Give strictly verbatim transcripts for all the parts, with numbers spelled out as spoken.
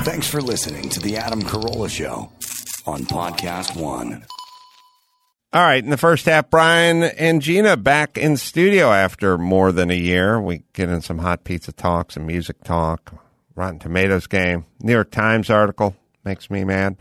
Thanks for listening to The Adam Carolla Show on Podcast One. All right, in the first half, Brian and Gina back in studio after more than a year. We get in some hot pizza talk, some music talk, Rotten Tomatoes game, New York Times article, makes me mad.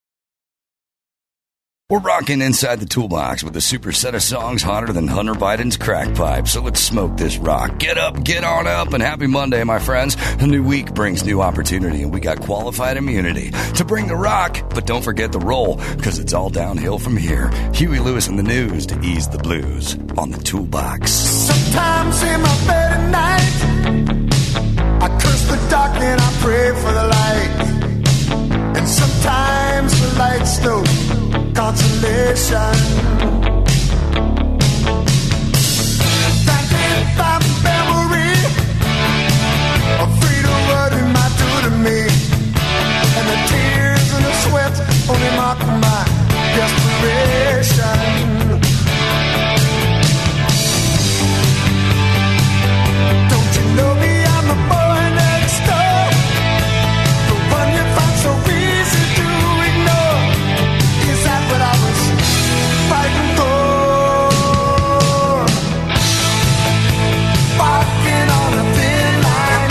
We're rocking inside the toolbox with a super set of songs hotter than Hunter Biden's crack pipe. So let's smoke this rock. Get up, get on up, and happy Monday, my friends. A new week brings new opportunity, and we got qualified immunity to bring the rock. But don't forget the roll, because it's all downhill from here. Huey Lewis in the news to ease the blues on the toolbox. Sometimes in my bed at night, I curse the dark and I pray for the light. And sometimes the light's no consolation. Thinking about the memory of freedom, what it might do to me. And the tears and the sweat only mark my desperation. Don't you know me? I'm the boy next door, the one you find so easy to ignore. Is that what I was fighting for? Walking on a thin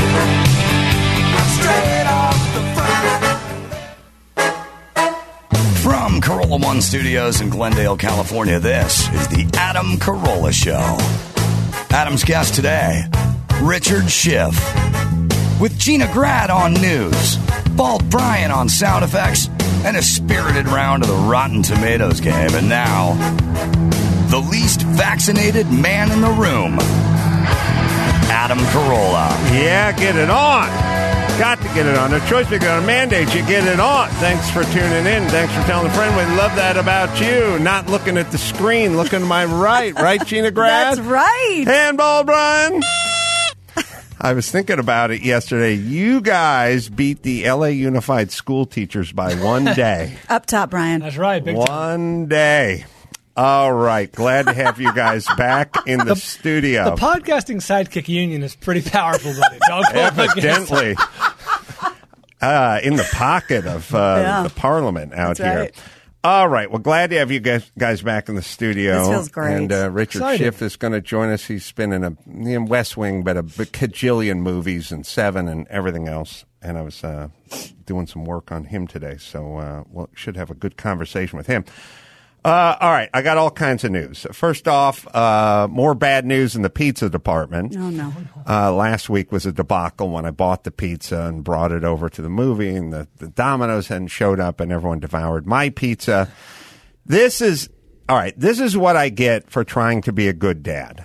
line, straight off the front. From Carolla One Studios in Glendale, California, this is the Adam Carolla Show. Adam's guest today, Richard Schiff. With Gina Grad on news, Bald Brian on sound effects, and a spirited round of the Rotten Tomatoes game. And now, the least vaccinated man in the room, Adam Carolla. Yeah, get it on. Got to get it on. No choice, we're going to mandate you get it on. Thanks for tuning in. Thanks for telling a friend. We love that about you. Not looking at the screen, looking to my right. Right, Gina Grad? That's right. Handball, Brian. I was thinking about it yesterday. You guys beat the L A Unified School Teachers by one day. Up top, Brian. That's right. Big time. One day. All right. Glad to have you guys back in the, the studio. The podcasting sidekick union is pretty powerful, buddy. Don't go Evidently. Uh, in the pocket of uh, yeah. the Parliament out That's here. Right. All right. Well, glad to have you guys, guys back in the studio. This feels great. And uh, Richard Excited. Schiff is going to join us. He's been in a in West Wing, but a cajillion movies and Seven and everything else. And I was uh, doing some work on him today, so uh, we'll should have a good conversation with him. Uh, all right, I got all kinds of news. First off, uh, more bad news in the pizza department. Oh, no. Uh, last week was a debacle when I bought the pizza and brought it over to the movie, and the, the Domino's hadn't showed up, and everyone devoured my pizza. This is, all right, this is what I get for trying to be a good dad.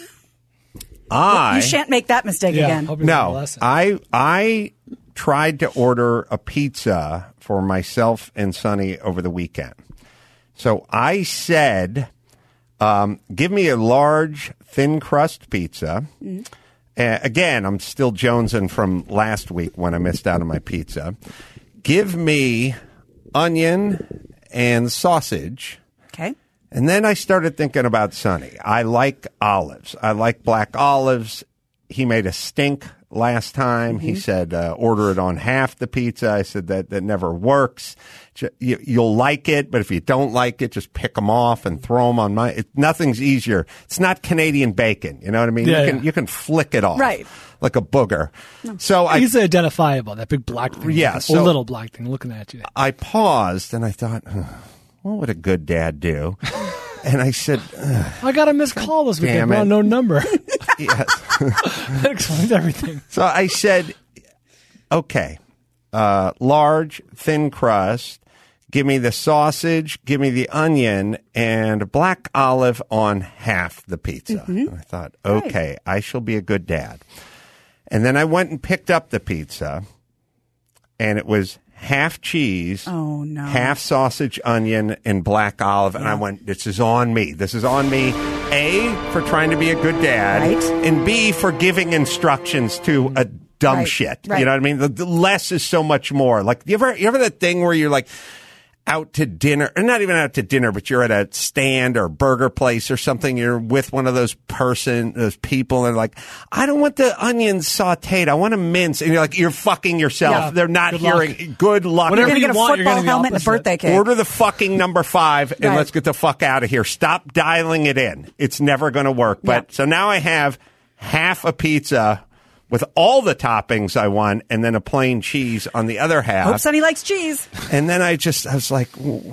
I You shan't make that mistake Yeah, again. hope you learn a No, lesson. I I tried to order a pizza for myself and Sonny over the weekend. So I said, um, give me a large thin crust pizza. Mm-hmm. Uh, again, I'm still jonesing from last week when I missed out on my pizza. Give me onion and sausage. Okay. And then I started thinking about Sonny. I like olives. I like black olives. He made a stink last time. Mm-hmm. He said, uh, order it on half the pizza. I said, that, that never works. You, you'll like it, but if you don't like it, just pick them off and throw them on my, it, nothing's easier. It's not Canadian bacon. You know what I mean? Yeah, you can, yeah. you can flick it off. Right. Like a booger. No. So I, Easily identifiable, that big black thing. Yeah, A so- little black thing looking at you. I paused and I thought, huh, what would a good dad do? And I said, ugh. I got a missed call this Damn weekend. it. Well, no number. Yes. That explains everything. So I said, okay, uh, large, thin crust, give me the sausage, give me the onion, and a black olive on half the pizza. Mm-hmm. And I thought, okay, right. I shall be a good dad. And then I went and picked up the pizza, and it was half cheese, oh, no. half sausage, onion, and black olive. And yeah. I went, this is on me. This is on me, A, for trying to be a good dad, right. and B, for giving instructions to a dumb right. shit. Right. You know what I mean? The, the less is so much more. Like, you ever, you ever that thing where you're like, out to dinner, or not even out to dinner, but you're at a stand or burger place or something. You're with one of those person, those people, and like, I don't want the onions sauteed. I want them minced. And you're like, you're fucking yourself. Yeah, They're not good hearing. luck. Good luck. Whatever You're going to you get a want, you're football getting the helmet and a opposite. birthday cake. Order the fucking number five and Right. let's get the fuck out of here. Stop dialing it in. It's never going to work. But Yeah. so now I have half a pizza with all the toppings I want, and then a plain cheese on the other half. Hope Sonny likes cheese. And then I just, I was like,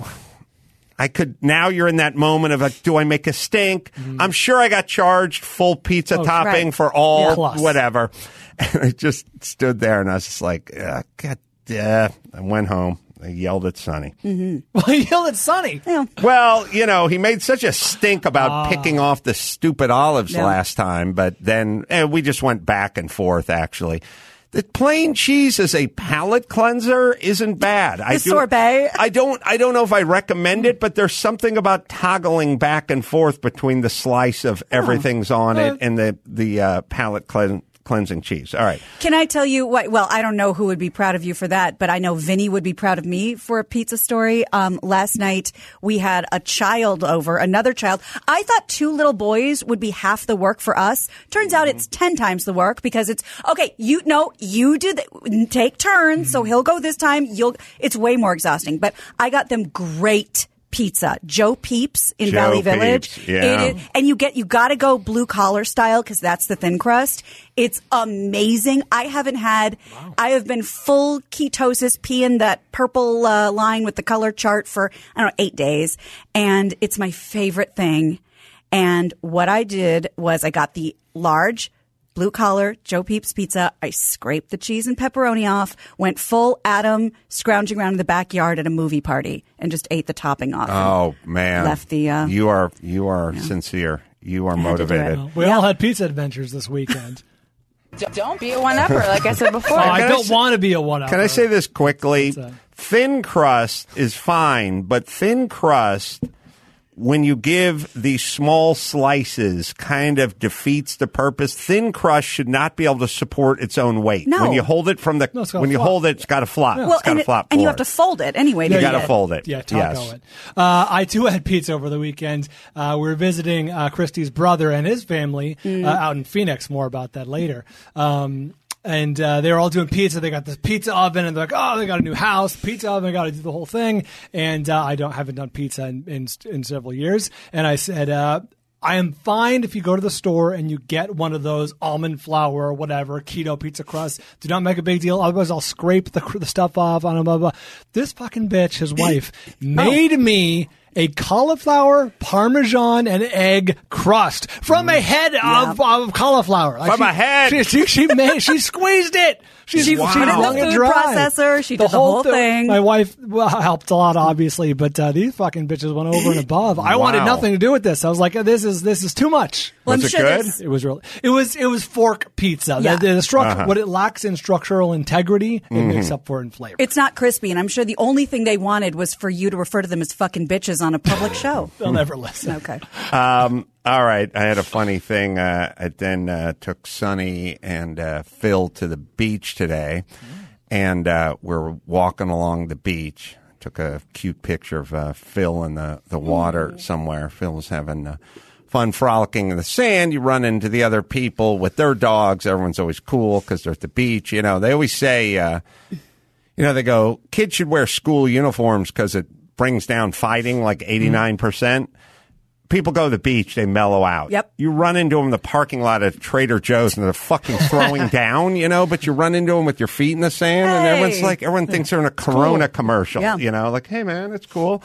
I could, now you're in that moment of like, do I make a stink? Mm-hmm. I'm sure I got charged full pizza Oh, topping right. for all, Yeah. Plus. whatever. And I just stood there and I was just like, uh, God, yeah. I went home. I yelled at Sonny. Mm-hmm. Well, you yelled at Sonny. Yeah. Well, you know, he made such a stink about picking off the stupid olives Yeah. last time, but then eh, we just went back and forth, actually. The plain cheese as a palate cleanser isn't bad. I The sorbet. I don't. I don't know if I recommend it, but there's something about toggling back and forth between the slice of everything's on it and the the uh, palate clean, cleansing cheese. All right. Can I tell you what? Well, I don't know who would be proud of you for that, but I know Vinny would be proud of me for a pizza story. Um, last night we had a child over, another child. I thought two little boys would be half the work for us. Turns out it's ten times the work because it's okay. You know, you do the, take turns, so he'll go this time. You'll. It's way more exhausting, but I got them great pizza. Joe Peeps in Joe Valley Village. Peeps, yeah. It is, and you get you got to go blue collar style because that's the thin crust. It's amazing. I haven't had. Wow. I have been full ketosis, peeing that purple uh, line with the color chart for I don't know eight days, and it's my favorite thing. And what I did was I got the large blue collar Joe Peeps pizza. I scraped the cheese and pepperoni off, went full Adam scrounging around in the backyard at a movie party, and just ate the topping off. Oh man, left the. Uh, you are you are sincere. You are had to do it. motivated. Well, we all had pizza adventures this weekend. Don't be a one-upper, like I said before. Oh, I Can I don't say- want to be a one-up. Can I say this quickly? What's that? Thin crust is fine, but thin crust, when you give these small slices, kind of defeats the purpose. Thin crust should not be able to support its own weight. No. When you hold it from the, No, it's gotta when you flop. hold it, it's got to flop. well, it's got and, to it- flop. and you have forward. to fold it anyway. You to got to eat it. fold it. Yeah, taco yes. it. Uh, I too had pizza over the weekend. Uh, we were visiting uh, Christy's brother and his family Mm. uh, out in Phoenix. More about that later. Um, and uh, they were all doing pizza. They got this pizza oven, and they're like, "Oh, they got a new house, pizza oven. Got to do the whole thing." And uh, I don't haven't done pizza in, in, in several years. And I said, uh, I am fine if you go to the store and you get one of those almond flour or whatever keto pizza crust. Do not make a big deal. Otherwise, I'll scrape the, the stuff off on a blah, blah. This fucking bitch, his wife, made me a cauliflower, parmesan, and egg crust from a head of, of cauliflower. Like From she, a head? She, she, she made. She squeezed it. She, she, Wow. she Put it in the wrung it food dry. processor. She did the whole thing. My wife well, helped a lot, obviously, but uh, these fucking bitches went over and above. I wanted Wow. nothing to do with this. I was like, this is this is too much. Well, Was I'm it sure good? there's- It was real. It was it was fork pizza. Yeah. The, the struct, Uh-huh. what it lacks in structural integrity, it Mm-hmm. makes up for in flavor. It's not crispy, and I'm sure the only thing they wanted was for you to refer to them as fucking bitches on a public show. They'll never listen. Okay. Um, all right. I had a funny thing. Uh, I then uh, took Sonny and uh, Phil to the beach today, and uh, we're walking along the beach. Took a cute picture of uh, Phil in the, the water somewhere. Phil was having uh, fun frolicking in the sand. You run into the other people with their dogs. Everyone's always cool because they're at the beach. You know, they always say, uh, you know, they go, kids should wear school uniforms because it brings down fighting like eighty-nine percent. People go to the beach, they mellow out. Yep. You run into them in the parking lot at Trader Joe's and they're fucking throwing down, you know, but you run into them with your feet in the sand and everyone's Hey. like, everyone thinks they're in a Corona commercial, Yeah. you know, like, hey man, it's cool.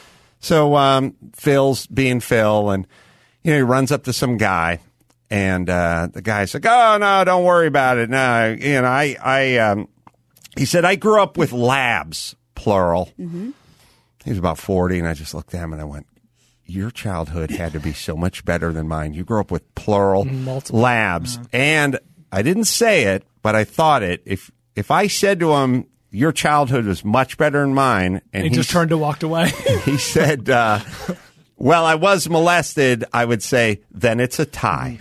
So, um, Phil's being Phil and, you know, he runs up to some guy and, uh, the guy's like, oh no, don't worry about it. No, you know, I, I, um, he said, I grew up with labs, plural. Mm-hmm. He was about forty and I just looked at him and I went, your childhood had to be so much better than mine. You grew up with plural Multiple. labs. And I didn't say it, but I thought it. If if I said to him, your childhood was much better than mine, and He just s- turned and walked away. he said, uh, well, I was molested, I would say, then it's a tie. Right.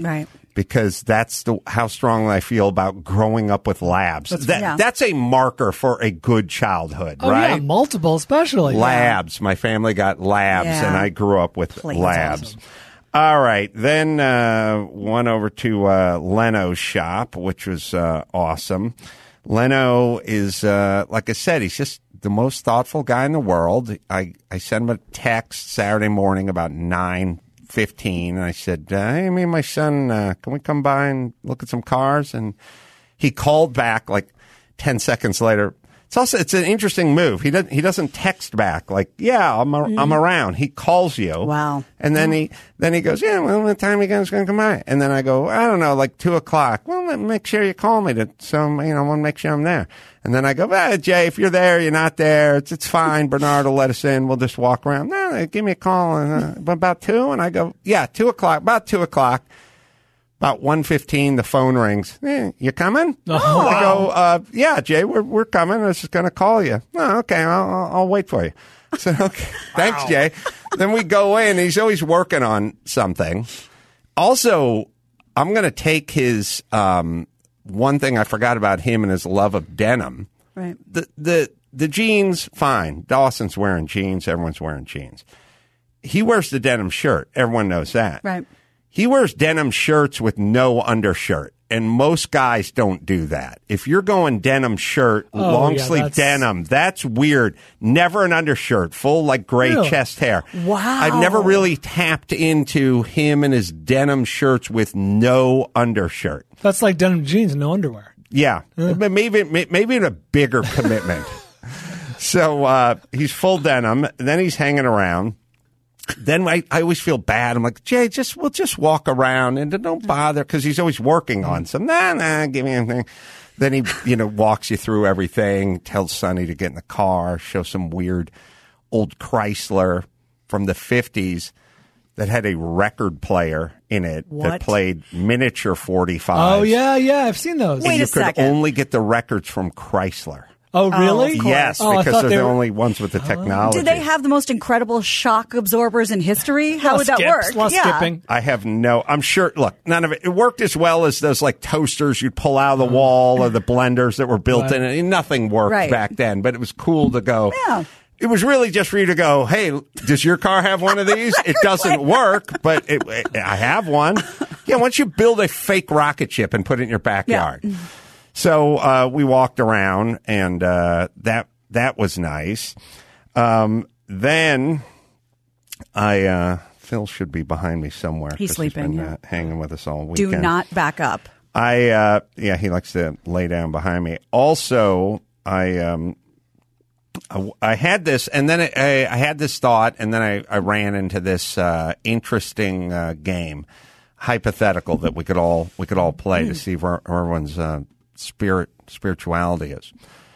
because that's the, how strongly I feel about growing up with labs. That's, that, yeah. that's a marker for a good childhood, Oh, right? yeah, multiple especially. Labs. My family got labs, Yeah. and I grew up with Please. labs. Awesome. All right. Then uh, one over to uh, Leno's shop, which was uh, awesome. Leno is, uh, like I said, he's just the most thoughtful guy in the world. I, I sent him a text Saturday morning about nine fifteen, and I said, uh, hey, me and my son, uh, can we come by and look at some cars? And he called back like ten seconds later. It's also, it's an interesting move. He doesn't, he doesn't text back like, yeah, I'm, a, Mm. I'm around. He calls you. Wow. And then he, then he goes, yeah, well, what time are you guys going to come by? And then I go, I don't know, like two o'clock. Well, make sure you call me to, so, you know, I want to make sure I'm there. And then I go, ah, Jay, if you're there, you're not there. It's, it's fine. Bernard will let us in. We'll just walk around. No, no, give me a call. And, uh, about two. And I go, yeah, two o'clock, about two o'clock. About one fifteen, the phone rings. Eh, you coming? Oh, I wow. go, uh, yeah, Jay, we're we're coming. I was just going to call you. Oh, okay, I'll, I'll, I'll wait for you. I said, okay, thanks, Jay. Then we go in. He's always working on something. Also, I'm going to take his um, one thing I forgot about him and his love of denim. Right. The the the jeans, fine. Dawson's wearing jeans. Everyone's wearing jeans. He wears the denim shirt. Everyone knows that. Right. He wears denim shirts with no undershirt, and most guys don't do that. If you're going denim shirt, Oh, long yeah, sleeve that's- denim, that's weird. Never an undershirt, full like gray Really? chest hair. Wow. I've never really tapped into him and his denim shirts with no undershirt. That's like denim jeans and no underwear. Yeah, but maybe maybe in a bigger commitment. So uh, he's full denim, and then he's hanging around. Then I, I always feel bad. I'm like, Jay, just we'll just walk around and don't bother, because he's always working on some. Nah, nah, give me anything. Then he, you know, walks you through everything, tells Sonny to get in the car, show some weird old Chrysler from the fifties that had a record player in it that What? played miniature forty-fives. Oh, yeah, yeah. I've seen those. Wait you a could second. only get the records from Chrysler. Oh, really? of course. Yes, Oh, I because thought they're they the were- only ones with the technology. Did they have the most incredible shock absorbers in history? How Lot would of that skips, work? lot of yeah. skipping. I have no. I'm sure. Look, none of it. It worked as well as those like toasters you'd pull out of the wall or the blenders that were built Right. in it. Nothing worked Right. back then, but it was cool to go. Yeah. It was really just for you to go, hey, does your car have one of these? It doesn't work, but it, it, I have one. Yeah, once you build a fake rocket ship and put it in your backyard. So uh, we walked around, and uh, that that was nice. Um, then I uh, Phil should be behind me somewhere. He's 'cause sleeping, been, yeah. uh, hanging with us all Do weekend. not back up. I uh, yeah, he likes to lay down behind me. Also, I um, I, I had this, and then I, I, I had this thought, and then I, I ran into this uh, interesting uh, game, hypothetical that we could all we could all play to see where everyone's uh, spirit spirituality is.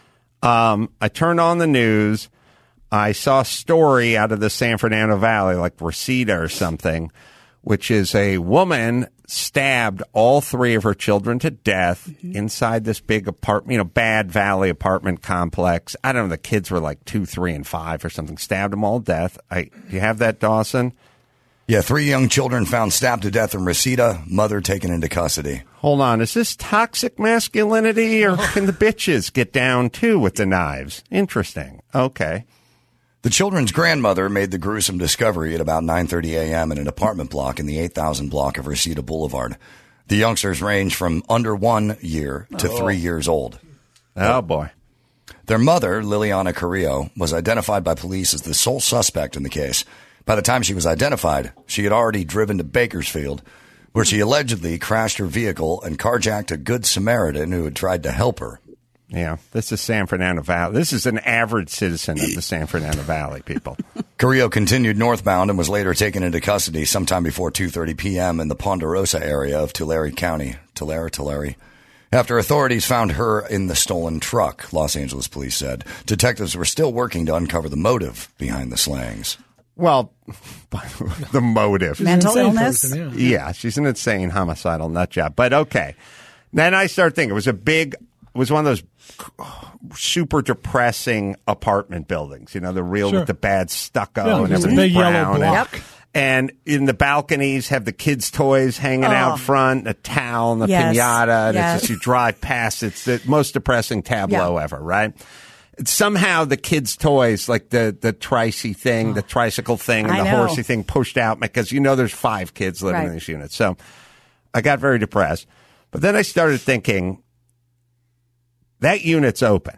Um, I turned on the news. I saw a story out of the San Fernando Valley, like Reseda or something, which is a woman stabbed all three of her children to death inside this big apartment, you know, bad valley apartment complex. I don't know. The kids were like two, three, and five or something. Stabbed them all to death. I, do you have that, Dawson? Yeah, three young children found stabbed to death in Reseda, mother taken into custody. Hold on. Is this toxic masculinity, or can the bitches get down too with the knives? Interesting. Okay. The children's grandmother made the gruesome discovery at about nine thirty a.m. in an apartment block in the eight thousand block of Reseda Boulevard. The youngsters range from under one year to Oh. three years old. Oh, boy. Their mother, Liliana Carrillo, was identified by police as the sole suspect in the case. By the time she was identified, she had already driven to Bakersfield, where she allegedly crashed her vehicle and carjacked a Good Samaritan who had tried to help her. Yeah, this is San Fernando Valley. This is an average citizen of the San Fernando Valley, people. Carrillo continued northbound and was later taken into custody sometime before two thirty p.m. in the Ponderosa area of Tulare County. Tulare, Tulare. After authorities found her in the stolen truck, Los Angeles police said. Detectives were still working to uncover the motive behind the slayings. Well, the motive. Mental Insane illness. person, yeah. Yeah, she's an insane homicidal nut job. But okay. Then I start thinking it was a big, it was one of those super depressing apartment buildings, you know, the real Sure. with the bad stucco Yeah, and just a everything's big yellow brown. block. And, And in the balconies, have the kids' toys hanging Oh. out front, a towel, and a Yes. pinata. And Yes. it's just you drive past. It's the most depressing tableau Yeah. ever, right? Somehow the kids' toys, like the the tricy thing, the tricycle thing, and I the know. horsey thing, pushed out because you know there's five kids living Right. in this unit. So I got very depressed. But then I started thinking, that unit's open.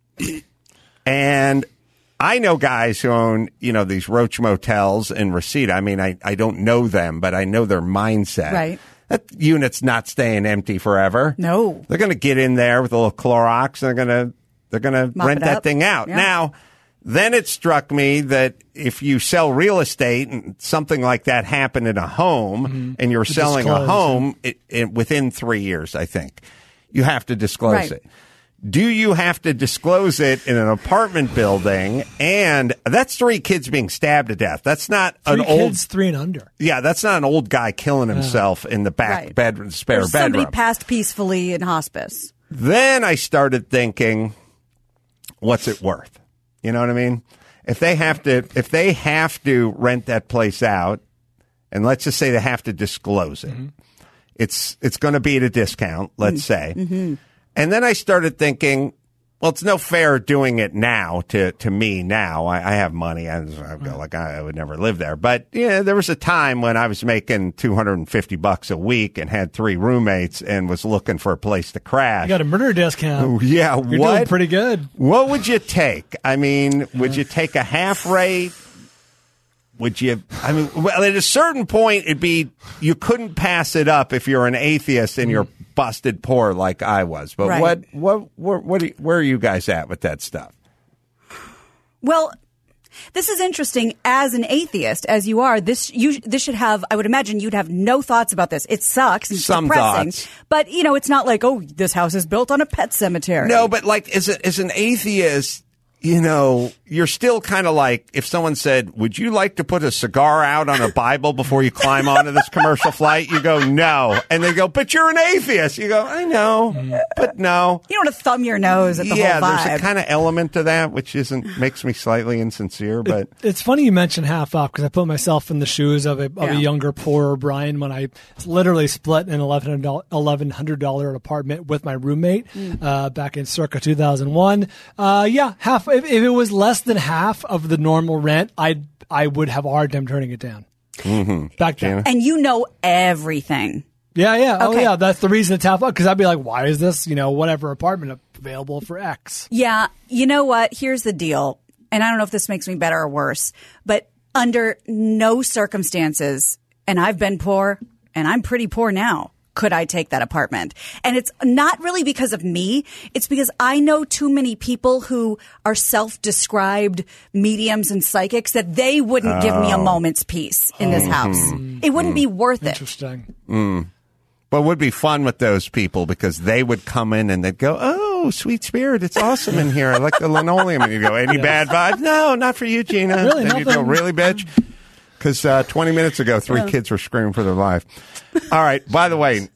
And I know guys who own, you know, these Roach Motels in Reseda. I mean, I, I don't know them, but I know their mindset. Right. That unit's not staying empty forever. No. They're going to get in there with a little Clorox and they're going to they're going to Mop rent it that up. thing out. Yeah. Now, then it struck me that if you sell real estate and something like that happened in a home and you're selling a disclose. home it, it, within three years, I think, you have to disclose Right. it. Do you have to disclose it in an apartment building? And that's three kids being stabbed to death. That's not Three an old, kids, three and under. yeah, that's not an old guy killing himself in the back Right. bed, spare Or somebody bedroom. passed peacefully in hospice. Then I started thinking, what's it worth? You know what I mean? If they have to, if they have to rent that place out, and let's just say they have to disclose it, it's it's going to be at a discount. Let's say, and then I started thinking, well, it's no fair doing it now to, to me now. I, I have money. I, I go like I, I would never live there. But yeah, there was a time when I was making two hundred fifty bucks a week and had three roommates and was looking for a place to crash. You got a murder discount. Yeah, You're what? doing pretty good. What would you take? I mean, would you take a half rate? Would you? I mean, well, at a certain point, it'd be you couldn't pass it up if you're an atheist and you're busted poor like I was. But Right. what, what, what, what? Are you, where are you guys at with that stuff? Well, this is interesting. As an atheist, as you are, this you this should have. I would imagine you'd have no thoughts about this. It sucks. It's Some depressing, thoughts. but you know, it's not like, oh, this house is built on a pet cemetery. No, but like as a, as an atheist, you know, you're still kind of like if someone said, "Would you like to put a cigar out on a Bible before you climb onto this commercial flight?" You go, "No," and they go, "But you're an atheist." You go, "I know, but no." you don't want to thumb your nose at the Yeah, whole there's vibe. a kind of element to that which isn't makes me slightly insincere, but It's funny you mention half off because I put myself in the shoes of a, of Yeah. a younger, poorer Brian when I literally split an eleven hundred dollars apartment with my roommate Mm. uh, back in circa two thousand one. Uh, yeah, half. If, if it was less than half of the normal rent, I I would have a hard time turning it down. Mm-hmm. Back then. and you know everything. Yeah, yeah. Oh, Okay. yeah. That's the reason it's half up because I'd be like, why is this, you know, whatever apartment available for X? Yeah, you know what? Here's the deal. And I don't know if this makes me better or worse, but under no circumstances, and I've been poor, and I'm pretty poor now, could I take that apartment? And it's not really because of me. It's because I know too many people who are self-described mediums and psychics that they wouldn't give me a moment's peace in this house. It wouldn't be worth it. Interesting. but it would be fun with those people because they would come in and they'd go, "Oh, sweet spirit, it's awesome in here. I like the linoleum." And you go, "Any bad vibes?" "No, not for you, Gina." Really, And you go, nothing. "Really, bitch?" Because uh, twenty minutes ago, three kids were screaming for their life. All right. By the way,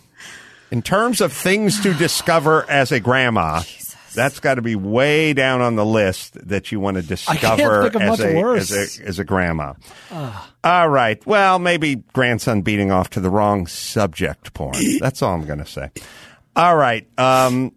in terms of things to discover as a grandma, that's got to be way down on the list that you want to discover think of as, much a, worse. as a as a grandma. All right. Well, maybe grandson beating off to the wrong subject porn. That's all I'm going to say. All right. Um,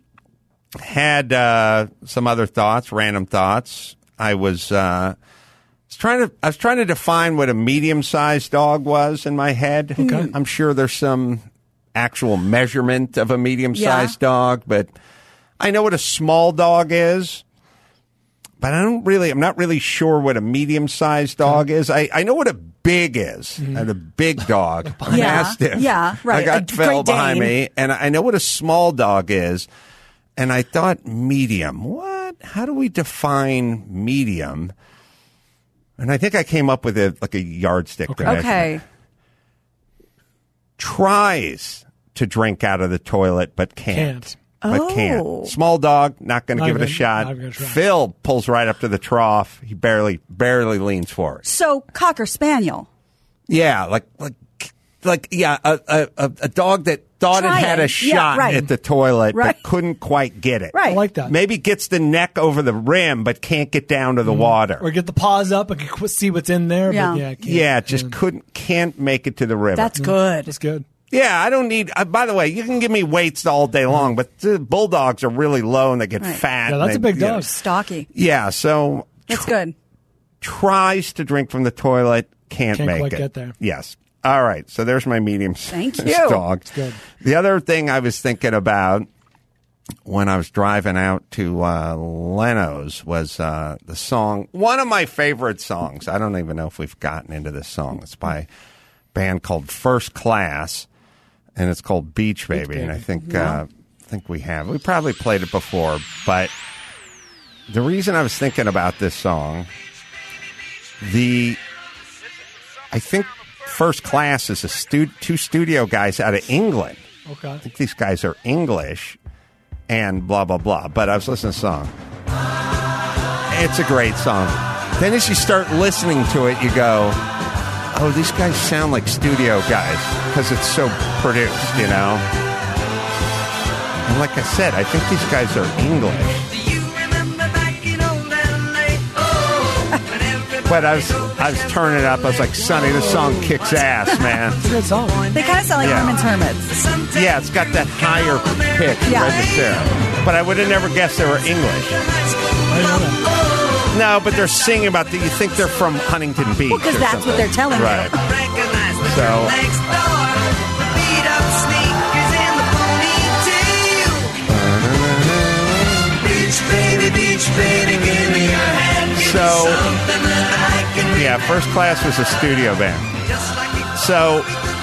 had uh, some other thoughts, random thoughts. I was. Uh, was trying to I was trying to define what a medium-sized dog was in my head. Okay. I'm sure there's some actual measurement of a medium-sized Yeah. dog, but I know what a small dog is. But I don't really I'm not really sure what a medium-sized dog is. I, I know what a big is. And a big dog, a Yeah. mastiff. Yeah, right. I got A Phil Great behind Dane. me, and I know what a small dog is. And I thought medium. What? How do we define medium? And I think I came up with a like a yardstick. to measure it. Okay. Tries to drink out of the toilet, but can't. Can't. But Oh. can't. Small dog, not going to Not give it a even- shot. not even gonna try. Phil pulls right up to the trough. He barely, barely leans forward. So, Cocker Spaniel. Yeah, like, like, like, yeah, a, a, a a dog that thought Try it had it. a Yeah, shot right. at the toilet, Right. but couldn't quite get it. Right. I like that. Maybe gets the neck over the rim, but can't get down to the water. Or get the paws up and qu- see what's in there. Yeah. But yeah, can't. Yeah, just couldn't, can't make it to the river. That's good. That's good. Yeah, I don't need. Uh, by the way, you can give me weights all day long, but the bulldogs are really low and they get Right. fat. Yeah, and that's they- a big you know. dog. Stocky. Yeah, so That's good. tries to drink from the toilet, can't, Can't make quite it. get there. Yes. All right, so there's my medium Thank sized you. dog. good. The other thing I was thinking about when I was driving out to uh, Leno's was uh, the song, one of my favorite songs. I don't even know if we've gotten into this song. It's by a band called First Class, and it's called Beach Baby. Baby. And I think uh, think we have. We probably played it before, but the reason I was thinking about this song, the I think First Class is a stu- two studio guys out of England. Okay. I think these guys are English and blah, blah, blah. But I was listening to the song. It's a great song. Then as you start listening to it, you go, oh, these guys sound like studio guys because it's so produced, you know? And like I said, I think these guys are English. But I was I was turning it up. I was like, Sonny, this song kicks ass, man. It's a good song. They kind of sound like Yeah. Herman's Hermits. Yeah, it's got that higher pitch Yeah. register. But I would have never guessed they were English. I didn't know that. No, but they're singing about the. You think they're from Huntington Beach? Well, 'cause or that's something. what they're telling you. right. So, so yeah, First Class was a studio band. So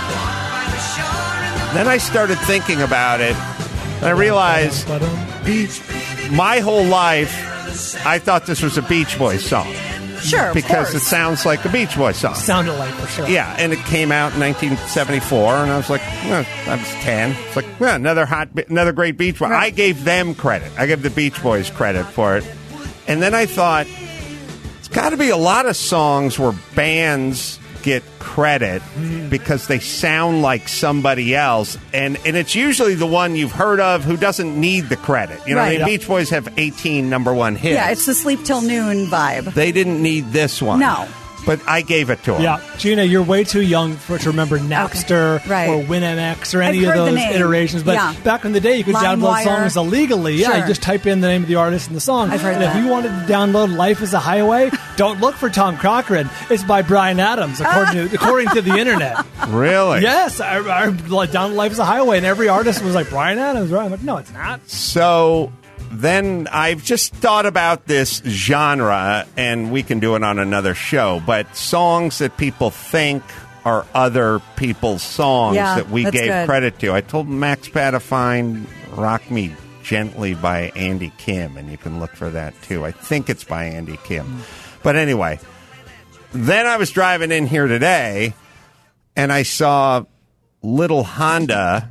then I started thinking about it, and I realized But, um, my whole life I thought this was a Beach Boys song Sure, of because course. it sounds like a Beach Boys song. sounded like for sure. Yeah, and it came out in nineteen seventy-four, and I was like, well, I was ten. It's like, yeah, another hot, another great Beach Boys. I gave them credit. I gave the Beach Boys credit for it. And then I thought, it's got to be a lot of songs where bands get credit because they sound like somebody else, and and it's usually the one you've heard of who doesn't need the credit. You know, what I Right. mean, Beach Boys have eighteen number one hits. Yeah, it's the sleep till noon vibe. They didn't need this one. No. But I gave it to them. Yeah, Gina, you're way too young for to remember Napster Right. or WinMX or any I've of heard the those name. iterations. But Yeah. back in the day, you could download LimeWire. songs illegally. Yeah, Sure. you just type in the name of the artist and the song. I've heard and that. if you wanted to download "Life Is a Highway," don't look for Tom Cochran. It's by Bryan Adams, according to according to the internet. Really? Yes, I, I like, downloaded "Life Is a Highway," and every artist was like Bryan Adams. Right? I'm like, no, it's not. So then I've just thought about this genre, and we can do it on another show, but songs that people think are other people's songs Yeah, that we that's gave good. credit to. I told Max Pat to find Rock Me Gently by Andy Kim, and you can look for that too. I think it's by Andy Kim. But anyway, then I was driving in here today, and I saw Little Honda.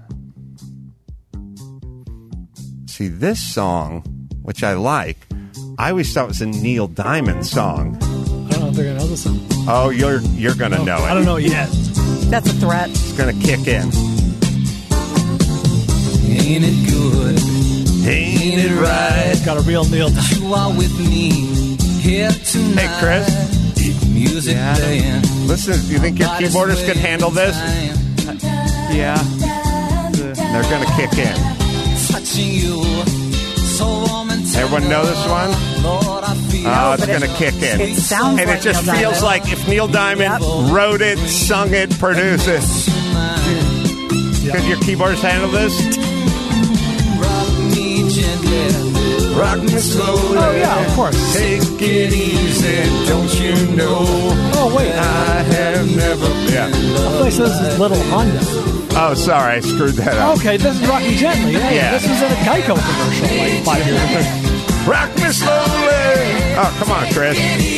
See, this song, which I like, I always thought was a Neil Diamond song. I don't know if they're gonna know this song. Oh, you're you're gonna know it. I don't know it yet. That's a threat. It's gonna kick in. Ain't it good? Ain't it right? It's got a real Neil. Diamond. You are with me here tonight. Hey, Chris, Music playing. listen. Do you think your keyboardist could handle this? Yeah. They're gonna kick in. Touching you. So warm and tender. Everyone know this one? Lord, I feel Oh, it's but gonna it- kick in. it sounds and like it just Neil feels Diamond. like if Neil Diamond wrote it, sung it, produced it. Could your keyboardist handle this? rock me gently. Rock me slowly. Oh yeah, of course. Take it easy, don't you know? Oh wait, I have never. Yeah. I thought this is Little Honda. Oh, sorry, I screwed that up. Okay, this is Rock Me Gently. Yeah, Yeah. This was in a Geico commercial like five years ago. Rock me slowly. Oh, come on, Chris.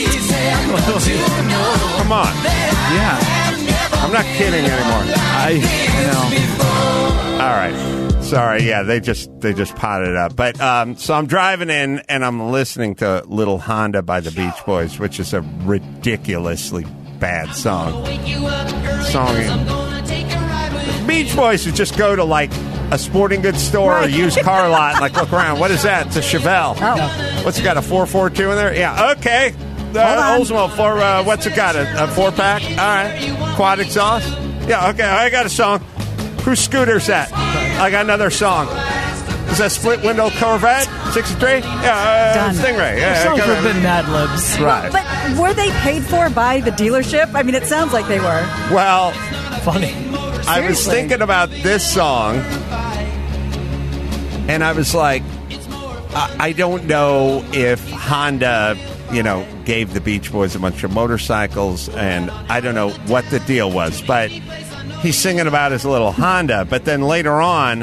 Come on. Yeah. I'm not kidding anymore. I know. All right. Sorry. Yeah, they just they just potted it up. But um, so I'm driving in and I'm listening to Little Honda by the Beach Boys, which is a ridiculously bad song. Song. Beach Boys would just go to like a sporting goods store or a Right. used car lot and like look around. What is that? It's a Chevelle. Oh. What's it got? A four forty-two in there? Yeah. Okay. The on. Oldsmobile for uh, what's it got? A, a four pack? All right. Quad exhaust? Yeah. Okay. I got a song. Whose scooter's that? I got another song. Is that split window Corvette? sixty-three? Yeah. Uh, Done. Stingray. Yeah. Songs go were ahead. been ad libs. Right. But were they paid for by the dealership? I mean, it sounds like they were. Well, Funny. I was Seriously. thinking about this song, and I was like, I, I don't know if Honda, you know, gave the Beach Boys a bunch of motorcycles, and I don't know what the deal was, but he's singing about his little Honda. But then later on,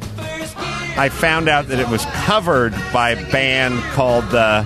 I found out that it was covered by a band called the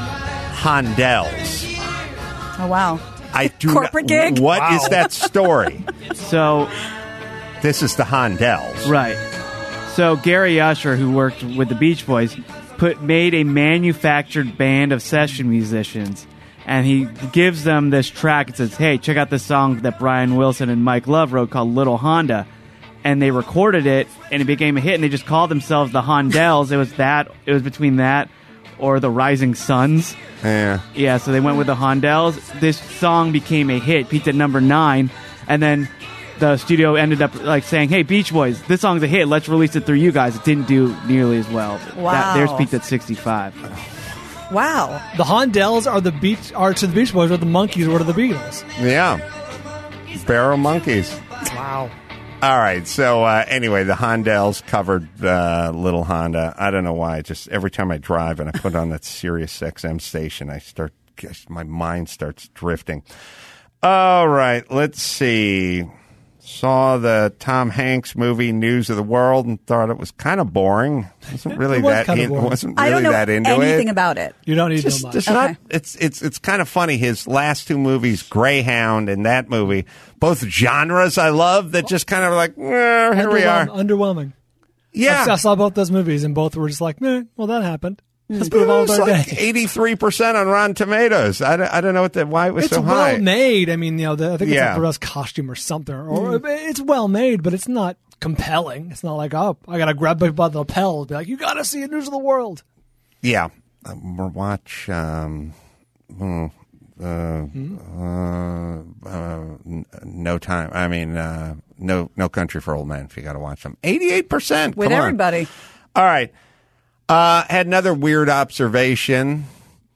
Hondells. Oh, wow. I do Corporate not, gig? What is that story? So, This is the Hondells. right. So Gary Usher, who worked with the Beach Boys, put made a manufactured band of session musicians, and he gives them this track and says, "Hey, check out this song that Brian Wilson and Mike Love wrote called Little Honda." And they recorded it, and it became a hit, and they just called themselves the Hondells. It was that. It was between that or the Rising Suns. Yeah. Yeah, so they went with the Hondells. This song became a hit, peaked at number nine, and then the studio ended up like saying, "Hey, Beach Boys, this song's a hit. Let's release it through you guys." It didn't do nearly as well. Wow. That, theirs peaked at sixty-five. Wow. The Hondells are the beach are to the Beach Boys, or the Monkees were to the Beatles. Yeah. Barrel Monkeys. Wow. All right. So uh, anyway, the Hondells covered uh, Little Honda. I don't know why. Just every time I drive and I put on that Sirius X M station, I start. My mind starts drifting. All right. Let's see. Saw the Tom Hanks movie News of the World and thought it was kind of boring. Wasn't really It was that. kinda In, boring. wasn't I really don't know that into anything it. about it. You don't need Just, to know just much. not. Okay. It's it's it's kind of funny. His last two movies, Greyhound and that movie, both genres I love. That just kind of like, eh, here we are. Underwhelming. Underwhelming. Yeah, I saw both those movies, and both were just like, meh, well, that happened. Let's move it on with was our like day. eighty-three percent on Rotten Tomatoes. I don't, I don't know what the, why it was It's so high. well made. I mean, you know, the, I think it's Yeah. like the best costume or something. Or it's well made, but it's not compelling. It's not like, oh, I gotta grab my by the lapel and be like, you gotta see a News of the World. Yeah, um, we'll watch. Um, hmm, uh, uh, uh, n- no time. I mean, uh, no, no Country for Old Men. If you got to watch them, eighty-eight percent With everybody. All right. Uh, had another weird observation,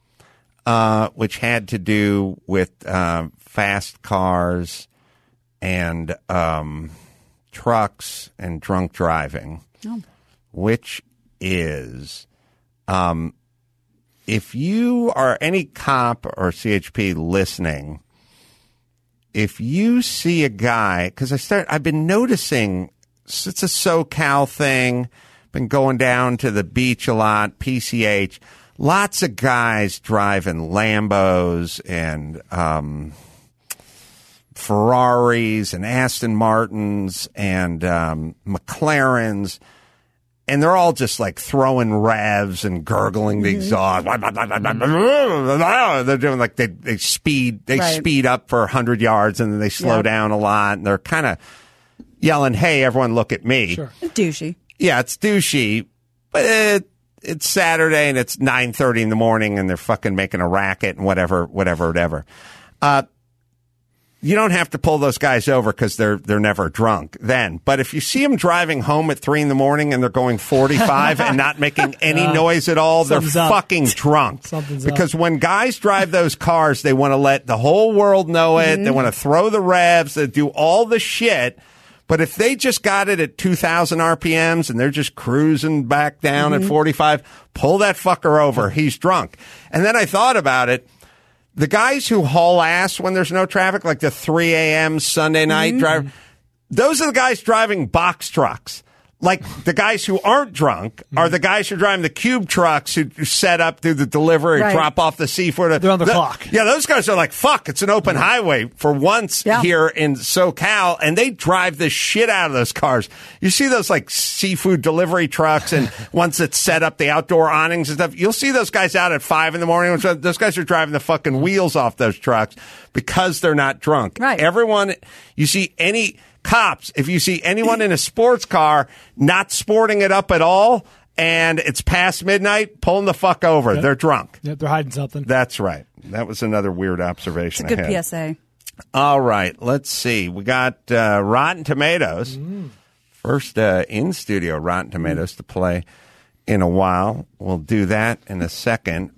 uh, which had to do with uh, fast cars and um, trucks and drunk driving, Oh. which is um, if you are any cop or C H P listening, if you see a guy, because I start, I've been noticing it's a SoCal thing. Been going down to the beach a lot, P C H. Lots of guys driving Lambos and um, Ferraris and Aston Martins and um, McLarens. And they're all just like throwing revs and gurgling the exhaust. They're doing like they, they speed, they Right. speed up for one hundred yards and then they slow Yeah. down a lot. And they're kind of yelling, "Hey, everyone, look at me." Sure. Douchey. Yeah, it's douchey, but it, it's Saturday and it's nine thirty in the morning and they're fucking making a racket and whatever, whatever, whatever. Uh, you don't have to pull those guys over because they're they're never drunk then. But if you see them driving home at three in the morning and they're going forty-five and not making any Uh, noise at all, they're something's up. fucking drunk. Something's because up. when guys drive those cars, they want to let the whole world know it. Mm-hmm. They want to throw the revs. They do all the shit. But if they just got it at two thousand R P Ms and they're just cruising back down Mm-hmm. at forty-five, pull that fucker over. He's drunk. And then I thought about it. The guys who haul ass when there's no traffic, like the three a.m. Sunday night Mm-hmm. drive, those are the guys driving box trucks. Like the guys who aren't drunk Mm-hmm. are the guys who are driving the cube trucks who set up through the delivery, Right. drop off the seafood. They're on the clock. Yeah, those guys are like, fuck, it's an open highway for once Yeah. here in SoCal, and they drive the shit out of those cars. You see those like seafood delivery trucks, and once that set up the outdoor awnings and stuff, you'll see those guys out at five in the morning. Those guys are driving the fucking wheels off those trucks because they're not drunk. Right. Everyone, you see any Cops, if you see anyone in a sports car not sporting it up at all and it's past midnight, pull them the fuck over. Yep. They're drunk. Yep, they're hiding something. That's right. That was another weird observation. It's a good I had. P S A. All right, let's see. We got uh, Rotten Tomatoes. Mm. First uh, in-studio Rotten Tomatoes to play in a while. We'll do that in a second.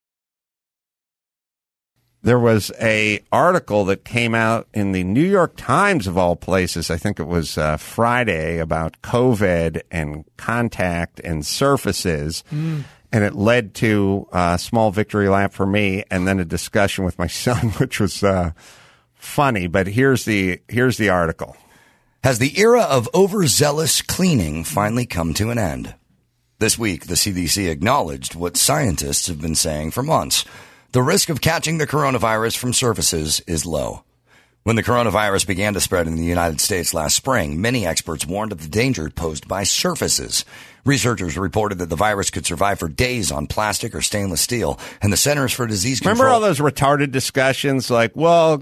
There was a article that came out in the New York Times, of all places. I think it was uh, Friday, about COVID and contact and surfaces. Mm. And it led to a small victory lap for me and then a discussion with my son, which was uh, funny. But here's the here's the article. Has the era of overzealous cleaning finally come to an end? This week, the C D C acknowledged what scientists have been saying for months. The risk of catching the coronavirus from surfaces is low. When the coronavirus began to spread in the United States last spring, many experts warned of the danger posed by surfaces. Researchers reported that the virus could survive for days on plastic or stainless steel, and the Centers for Disease Control... Remember all those retarded discussions like, well,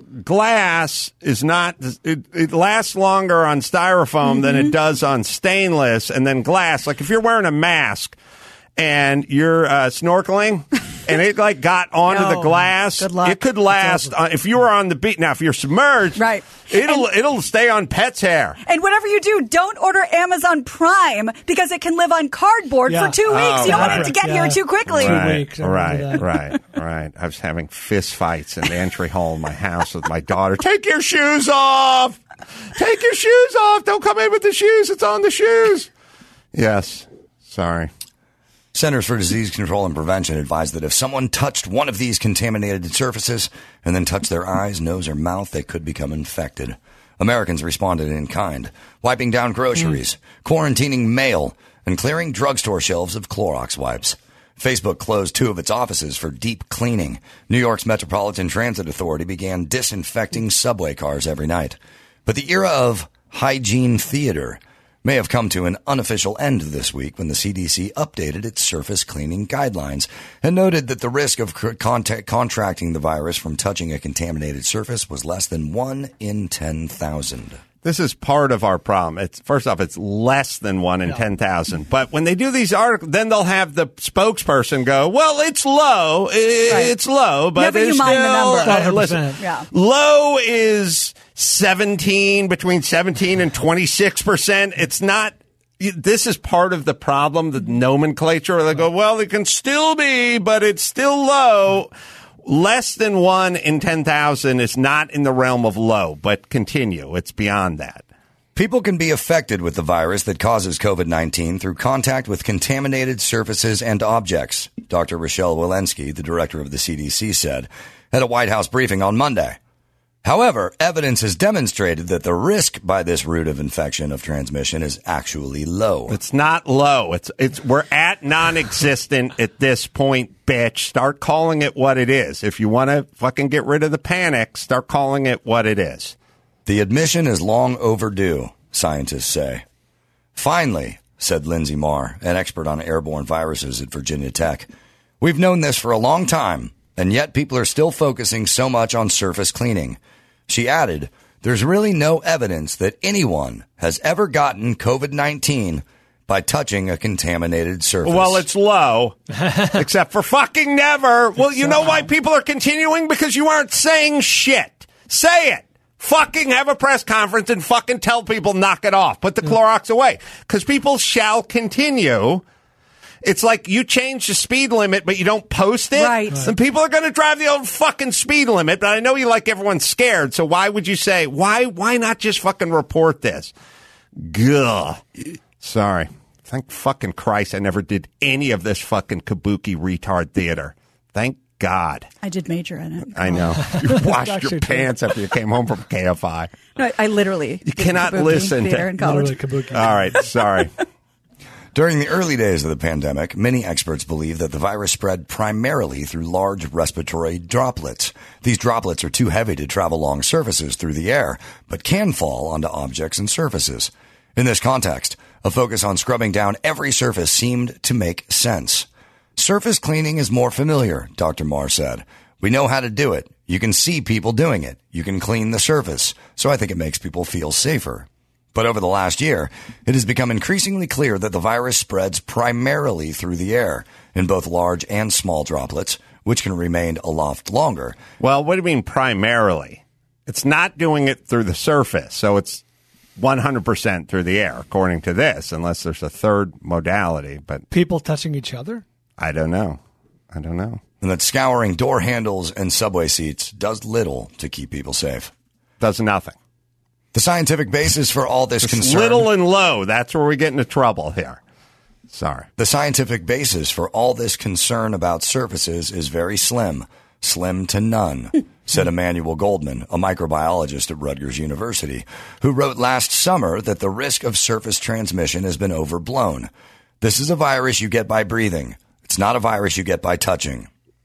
glass is not... It, it lasts longer on styrofoam mm-hmm. than it does on stainless, and then glass. Like, if you're wearing a mask and you're uh, snorkeling... and it like got onto no, the glass. Good luck. It could last uh, if you were on the beach. Now, if you're submerged, right. it'll and, it'll stay on pet's hair. And whatever you do, don't order Amazon Prime because it can live on cardboard yeah. for two weeks. Oh, you don't right. want it to get yeah. here too quickly. Right, two weeks. right, right, right. I was having fist fights in the entry hall of my house with my daughter. Take your shoes off. Take your shoes off. Don't come in with the shoes. It's on the shoes. Yes. Sorry. Centers for Disease Control and Prevention advised that if someone touched one of these contaminated surfaces and then touched their eyes, nose, or mouth, they could become infected. Americans responded in kind, wiping down groceries, mm. quarantining mail, and clearing drugstore shelves of Clorox wipes. Facebook closed two of its offices for deep cleaning. New York's Metropolitan Transit Authority began disinfecting subway cars every night. But the era of hygiene theater may have come to an unofficial end this week when the C D C updated its surface cleaning guidelines and noted that the risk of contact, contracting the virus from touching a contaminated surface was less than one in ten thousand. This is part of our problem. It's first off, it's less than one in yeah. ten thousand. But when they do these articles, then they'll have the spokesperson go, "Well, it's low. It's right. low, but never it's you mind still, the number. Uh, listen, yeah. low is seventeen, between seventeen and twenty-six percent. It's not. This is part of the problem, the nomenclature. They go, well, it can still be, but it's still low. Less than one in ten thousand is not in the realm of low, but continue. It's beyond that. People can be affected with the virus that causes COVID nineteen through contact with contaminated surfaces and objects, Doctor Rochelle Walensky, the director of the C D C, said at a White House briefing on Monday. However, evidence has demonstrated that the risk by this route of infection of transmission is actually low. It's not low. It's it's we're at non-existent at this point, bitch. Start calling it what it is. If you want to fucking get rid of the panic, start calling it what it is. The admission is long overdue, scientists say. Finally, said Lindsay Marr, an expert on airborne viruses at Virginia Tech, we've known this for a long time, and yet people are still focusing so much on surface cleaning. She added, there's really no evidence that anyone has ever gotten COVID nineteen by touching a contaminated surface. Well, it's low, except for fucking never. Well, you know why people are continuing? Because you aren't saying shit. Say it. Fucking have a press conference and fucking tell people knock it off. Put the Clorox away. Because people shall continue. It's like you change the speed limit, but you don't post it. Right. And people are going to drive the old fucking speed limit. But I know you like everyone scared. So why would you say, why, why not just fucking report this? Gah. Sorry. Thank fucking Christ I never did any of this fucking kabuki retard theater. Thank God. I did major in it. I know. You washed your pants after you came home from K F I. No, I, I literally. You cannot listen to in college. Kabuki. All right. Sorry. During the early days of the pandemic, many experts believe that the virus spread primarily through large respiratory droplets. These droplets are too heavy to travel long surfaces through the air, but can fall onto objects and surfaces. In this context, a focus on scrubbing down every surface seemed to make sense. Surface cleaning is more familiar, Doctor Marr said. We know how to do it. You can see people doing it. You can clean the surface. So I think it makes people feel safer. But over the last year, it has become increasingly clear that the virus spreads primarily through the air in both large and small droplets, which can remain aloft longer. Well, what do you mean primarily? It's not doing it through the surface, so it's one hundred percent through the air, according to this, unless there's a third modality. But people touching each other? I don't know. I don't know. And that scouring door handles and subway seats does little to keep people safe. Does nothing. The scientific basis for all this Just concern... little and low. That's where we get into trouble here. Sorry. The scientific basis for all this concern about surfaces is very slim. Slim to none, said Emmanuel Goldman, a microbiologist at Rutgers University, who wrote last summer that the risk of surface transmission has been overblown. This is a virus you get by breathing. It's not a virus you get by touching.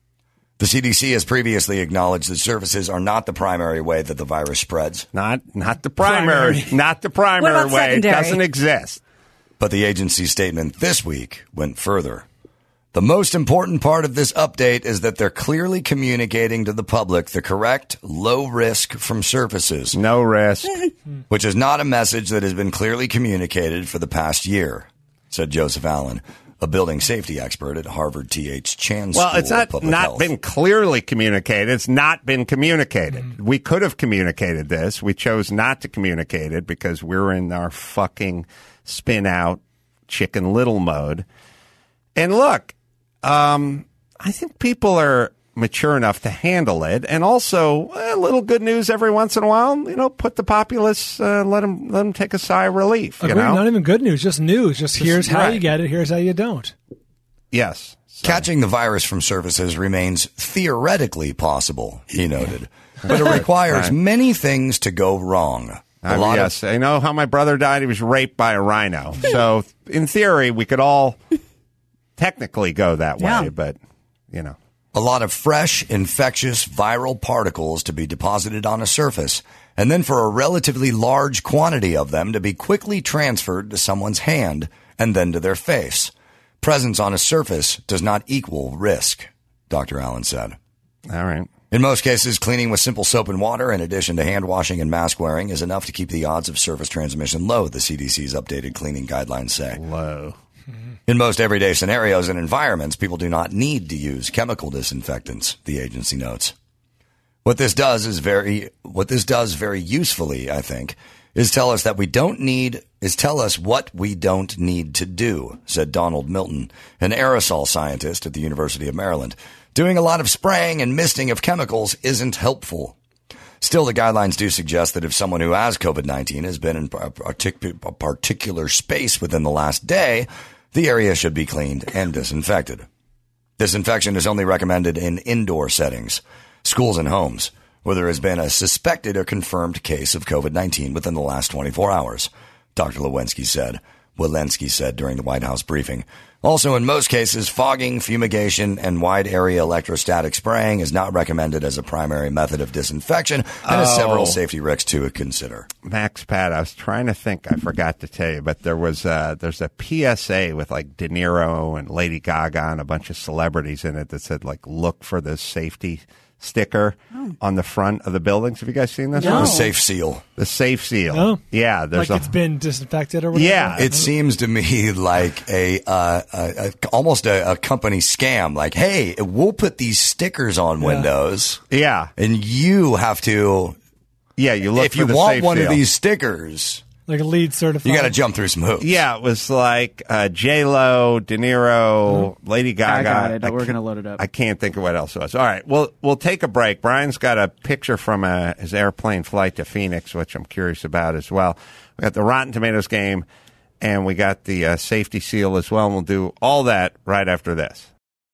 The C D C has previously acknowledged that surfaces are not the primary way that the virus spreads. Not not the primary, Primary. not the primary What about way. secondary? It doesn't exist. But the agency's statement this week went further. The most important part of this update is that they're clearly communicating to the public the correct low risk from surfaces, No risk. which is not a message that has been clearly communicated for the past year, said Joseph Allen, a building safety expert at Harvard T H Chan School Well, it's of not Public not Health. been clearly communicated. It's not been communicated. We could have communicated this. We chose not to communicate it because we're in our fucking spin out Chicken Little mode. And look, um, I think people are mature enough to handle it. And also, a little good news every once in a while. You know, put the populace, uh, let them let them take a sigh of relief. You Agreed, know, not even good news, just news. Just, here's how right. you get it, here's how you don't. yes. So- Catching the virus from surfaces remains theoretically possible, he noted, but it requires Right. many things to go wrong. A Uh, lot yes, of I know how my brother died. He was raped by a rhino. So, in theory, we could all technically go that way, Yeah. but, you know. a lot of fresh, infectious, viral particles to be deposited on a surface, and then for a relatively large quantity of them to be quickly transferred to someone's hand and then to their face. Presence on a surface does not equal risk, Doctor Allen said. All right. In most cases, cleaning with simple soap and water, in addition to hand washing and mask wearing, is enough to keep the odds of surface transmission low, the C D C's updated cleaning guidelines say. Low. In most everyday scenarios and environments, people do not need to use chemical disinfectants, the agency notes. What this does is very, what this does very usefully, I think, is tell us that we don't need, is tell us what we don't need to do, said Donald Milton, an aerosol scientist at the University of Maryland. Doing a lot of spraying and misting of chemicals isn't helpful. Still, the guidelines do suggest that if someone who has COVID nineteen has been in a partic- a particular space within the last day, the area should be cleaned and disinfected. Disinfection is only recommended in indoor settings, schools and homes, where there has been a suspected or confirmed case of COVID nineteen within the last twenty-four hours, Doctor Lewinsky said. Walensky said during the White House briefing. Also, in most cases, fogging, fumigation, and wide-area electrostatic spraying is not recommended as a primary method of disinfection and has Oh. several safety risks to consider. Max Pat, I was trying to think. I forgot to tell you, but there was uh, there's a P S A with like De Niro and Lady Gaga and a bunch of celebrities in it that said like, look for the safety sticker on the front of the buildings. Have you guys seen this No. one? The safe seal. The safe seal. Oh. Yeah, there's Like a it's been disinfected or whatever? Yeah. It seems to me like a, uh, a, a almost a, a company scam. Like, hey, we'll put these stickers on Yeah. windows, yeah, and you have to. yeah. You look if for you the want safe one seal. of these stickers, Like a lead certified. you got to jump through some hoops. Yeah, it was like uh, J Lo, De Niro, Lady Gaga. I got it. We're can't- gonna load it up. I can't think of what else it was. All right, well, we'll take a break. Brian's got a picture from uh his airplane flight to Phoenix, which I'm curious about as well. We got the Rotten Tomatoes game, and we got the uh, safety seal as well. And we'll do all that right after this.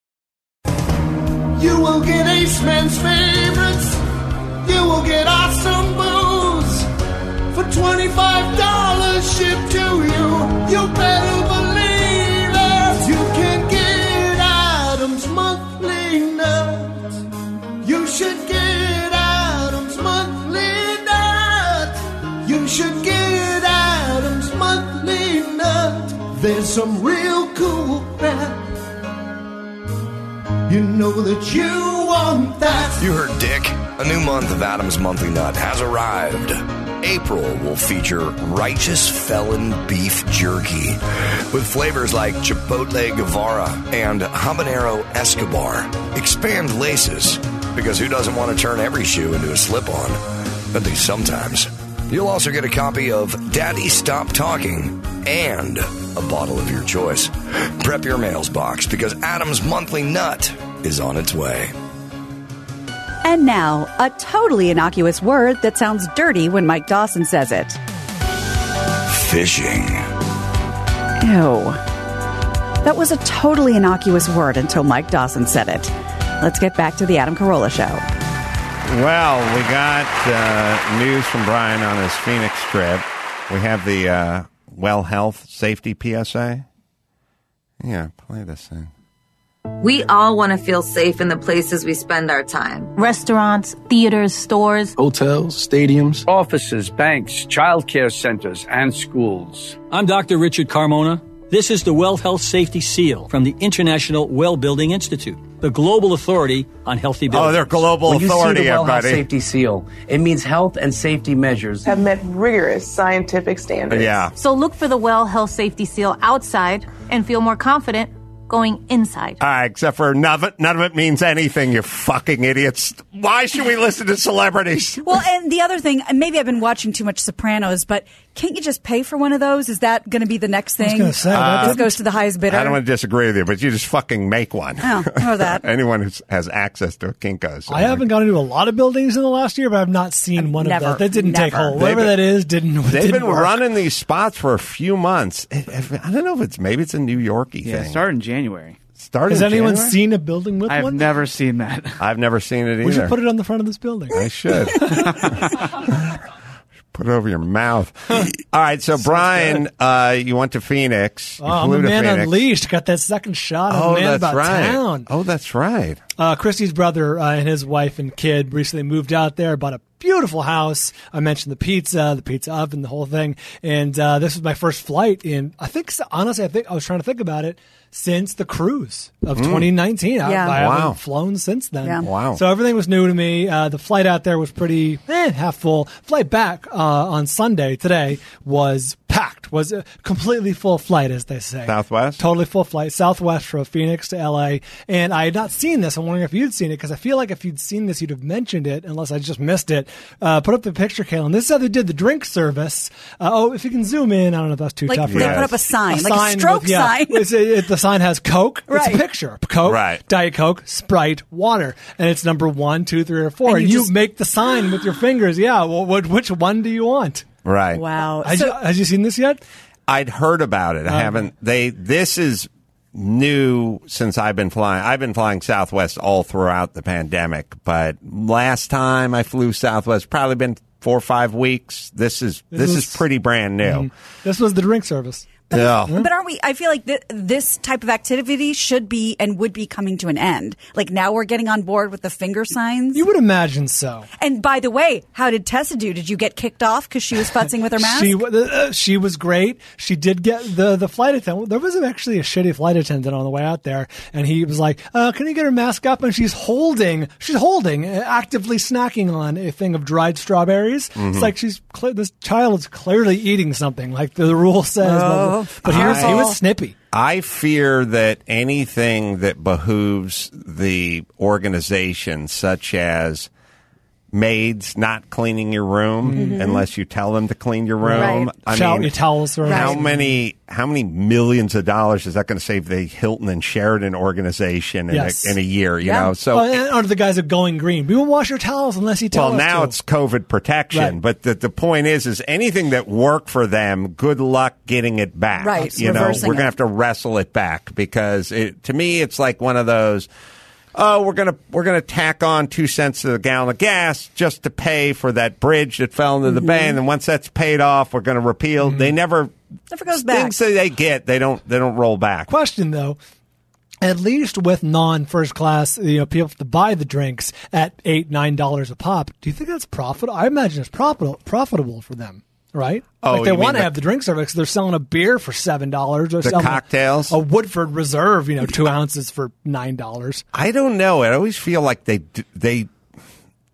You will get Ace Man's favorites. You will get awesome booze. For twenty-five dollars shipped to you. You better believe it. You can get Adam's monthly nut. You should get Adam's monthly nut. You should get Adam's monthly nut. There's some real cool crap. You know that you want that. You heard Dick. A new month of Adam's Monthly Nut has arrived. April will feature Righteous Felon Beef Jerky with flavors like Chipotle Guevara and Habanero Escobar. Expand laces, because who doesn't want to turn every shoe into a slip-on? At least sometimes. You'll also get a copy of Daddy Stop Talking and a bottle of your choice. Prep your mails box, because Adam's Monthly Nut is on its way. And now, a totally innocuous word that sounds dirty when Mike Dawson says it. Fishing. Ew. That was a totally innocuous word until Mike Dawson said it. Let's get back to the Adam Carolla Show. Well, we got uh, news from Brian on his Phoenix trip. We have the uh, well health safety P S A. Yeah, play this thing. We all want to feel safe in the places we spend our time. Restaurants, theaters, stores, hotels, stadiums, offices, banks, childcare centers, and schools. I'm Doctor Richard Carmona. This is the Well Health Safety Seal from the International Well Building Institute, the global authority on healthy buildings. Oh, they're global when authority, you see the Well Health everybody. Safety Seal, it means health and safety measures have met rigorous scientific standards. Yeah. So look for the Well Health Safety Seal outside and feel more confident going inside. All right, except for none of it, none of it means anything, you fucking idiots. Why should we listen to celebrities? Well, and the other thing, maybe I've been watching too much Sopranos, but can't you just pay for one of those? Is that going to be the next thing? I was going to say. Uh, this goes to the highest bidder. I don't want to disagree with you, but you just fucking make one. Oh, I know that. Anyone who has access to a Kinko's. So I haven't gone into a lot of buildings in the last year, but I've not seen I've one never, of those. That didn't never. take hold. They've Whatever been- that is, didn't They've didn't been work. running these spots for a few months. I I don't know if it's maybe it's a New Yorkie Yeah, thing. start in January. Started Has in anyone January? seen a building with I've one? never seen that. I've never seen it either. We should put it on the front of this building. I should. Put it over your mouth. All right, so Brian, uh, you went to Phoenix. You Oh, I'm flew a to man Phoenix. unleashed. Got that second shot. I'm Oh, a man that's about right. town. Oh, that's right. Uh, Christy's brother uh, and his wife and kid recently moved out there, bought a beautiful house. I mentioned the pizza, the pizza oven, the whole thing. And uh, this was my first flight in, I think, honestly, I think I was trying to think about it, since the cruise of Mm. twenty nineteen. I, Yeah. I Wow. haven't flown since then. Yeah. Wow. So everything was new to me. Uh, the flight out there was pretty eh, half full. Flight back uh, on Sunday, today, was packed, was a completely full flight, as they say. Southwest? Totally full flight. Southwest from Phoenix to L A. And I had not seen this. I'm wondering if you'd seen it, because I feel like if you'd seen this, you'd have mentioned it, unless I just missed it. Uh, put up the picture, Kaylin. This is how they did the drink service. Uh, oh, if you can zoom in, I don't know if that's too Like tough. they Yes. put up a sign, like a sign stroke with- yeah, sign. it's- it- it- the sign has Coke. It's Right. a picture. Coke, Right. Diet Coke, Sprite, water. And it's number one, two, three, or four. And And you you, just- make the sign with your fingers. Yeah. Well, what, which one do you want? Right. Wow. Has, So- you, has you seen this yet? I'd heard about it. I Uh-huh. haven't. They. This is new since I've been flying. I've been flying Southwest all throughout the pandemic, but last time I flew Southwest, probably been four or five weeks. This is this, This is was- pretty brand new. Mhm. This was the drink service. Yeah. But aren't we? I feel like th- this type of activity should be and would be coming to an end. Like now we're getting on board with the finger signs. You would imagine so. And by the way, how did Tessa do? Did you get kicked off because she was futzing with her mask? She wa- uh, she was great. She did get the the flight attendant. There was actually a shitty flight attendant on the way out there, and he was like, uh, "Can you get her mask up?" And she's holding, she's holding, uh, actively snacking on a thing of dried strawberries. Mm-hmm. It's like she's cle this child is clearly eating something, like the rule says. Oh, but he was, he I- was snippy. I fear that anything that behooves the organization, such as maids not cleaning your room unless you tell them to clean your room. Right. I Shout mean, your towels around. how many how many millions of dollars is that going to save the Hilton and Sheridan organization in, Yes. a, in a year? You Yeah. know, so Well, and under the guys of going green, we won't wash your towels unless you tell well, us now to. it's COVID protection, Right. but the, the point is, is anything that worked for them, good luck getting it back. Right, You know, reversing we're going to it. have to wrestle it back because it, to me, it's like one of those, oh, we're going to, we're going to tack on two cents to the gallon of gas just to pay for that bridge that fell into Mm-hmm. the bay. And then once that's paid off, we're going to repeal. They never, Never goes back. things that they get, they don't, they don't roll back. Question though, at least with non-first class, you know, people have to buy the drinks at eight, nine dollars a pop. Do you think that's profitable? I imagine it's profitable profitable for them, right? Oh, like they you mean want to the- have the drink service. They're selling a beer for seven dollars, or The selling cocktails? a, a Woodford Reserve, you know, two ounces for nine dollars. I don't know. I always feel like they, d- they,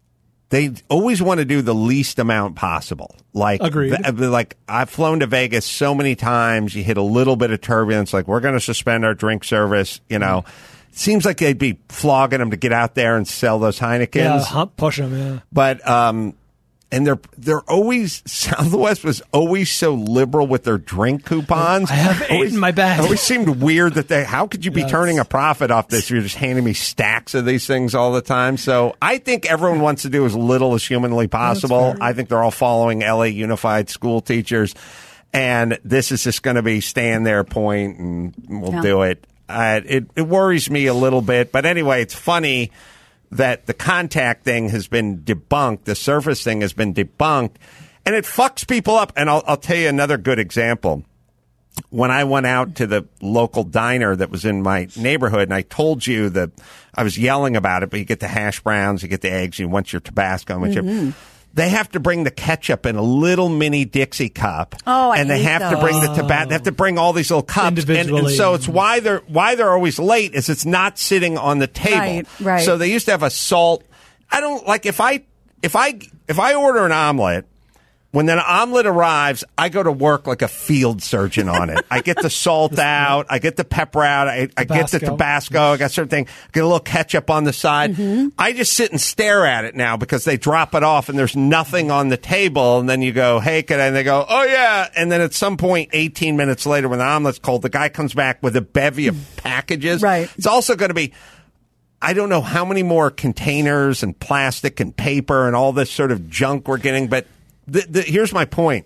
they always want to do the least amount possible. Like, Agreed. v- like I've flown to Vegas so many times. You hit a little bit of turbulence. Like, we're going to suspend our drink service. You know, it seems like they'd be flogging them to get out there and sell those Heinekens. Yeah, hump, push them, yeah. But, um, and they're they're always Southwest was always so liberal with their drink coupons. I have eight always, in my bag. It always seemed weird that they. How could you be Yes. turning a profit off this? You're just handing me stacks of these things all the time. So I think everyone wants to do as little as humanly possible. I think they're all following L A Unified School Teachers, and this is just going to be stand their point, and we'll Yeah. do it. Uh, it. It worries me a little bit, but anyway, it's funny that the contact thing has been debunked, the surface thing has been debunked, and it fucks people up. And I'll, I'll tell you another good example. When I went out to the local diner that was in my neighborhood, and I told you that I was yelling about it, but you get the hash browns, you get the eggs, you want your Tabasco, and your, Mhm. they have to bring the ketchup in a little mini Dixie cup. Oh, I and they hate have to bring the those. tobacco. They have to bring all these little cups, and, and Individually. so it's why they're why they're always late. Is it's not sitting on the table. Right, right. So they used to have a salt. I don't like if I if I if I order an omelet. When the omelet arrives, I go to work like a field surgeon on it. I get the salt out. I get the pepper out. I, I get the Tabasco. Tabasco. I got certain thing. Get a little ketchup on the side. Mm-hmm. I just sit and stare at it now because they drop it off and there's nothing on the table. And then you go, hey, can I? And they go, oh, yeah. And then at some point, eighteen minutes later, when the omelet's cold, the guy comes back with a bevy of packages. Right. It's also going to be, I don't know how many more containers and plastic and paper and all this sort of junk we're getting, but The, the, here's my point.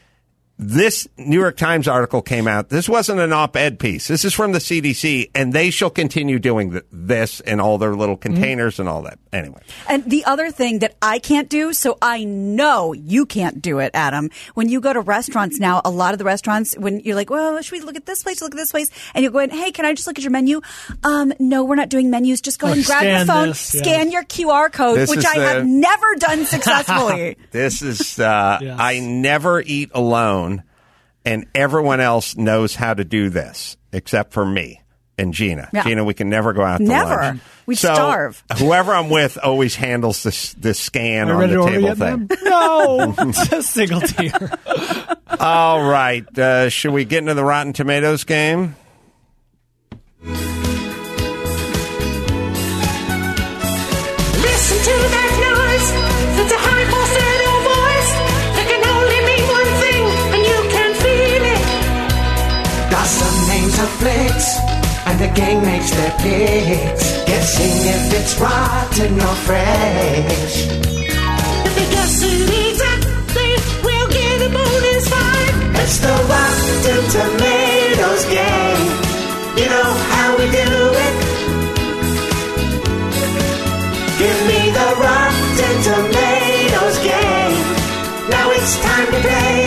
This New York Times article came out. This wasn't an op-ed piece. This is from the C D C, and they shall continue doing th- this in all their little containers and all that. Anyway. And the other thing that I can't do, so I know you can't do it, Adam. When you go to restaurants now, a lot of the restaurants, when you're like, well, should we look at this place, look at this place? And you'll go in, hey, can I just look at your menu? Um, no, we're not doing menus. Just go Oh, ahead and grab your scan phone, this, yeah. scan your Q R code, This which is I the- have never done successfully. This is, uh, Yes. I never eat alone, and everyone else knows how to do this, except for me and Gina. Yeah. Gina, we can never go out to Never. lunch. We'd So, starve. Whoever I'm with always handles this, this scan Are you on ready the to order table yet, thing. ma'am? No, it's a single tier. All right. Uh, should we get into the Rotten Tomatoes game? Listen to that noise. It's a high falsetto voice. That can only mean one thing, and you can feel it. Gossip names of flicks, and the gang makes their picks, guessing if it's rotten or fresh. If they guess it exactly, we'll get a bonus five. It's the Rotten Tomatoes game. You know how we do it. Give me the Rotten Tomatoes game. Now it's time to play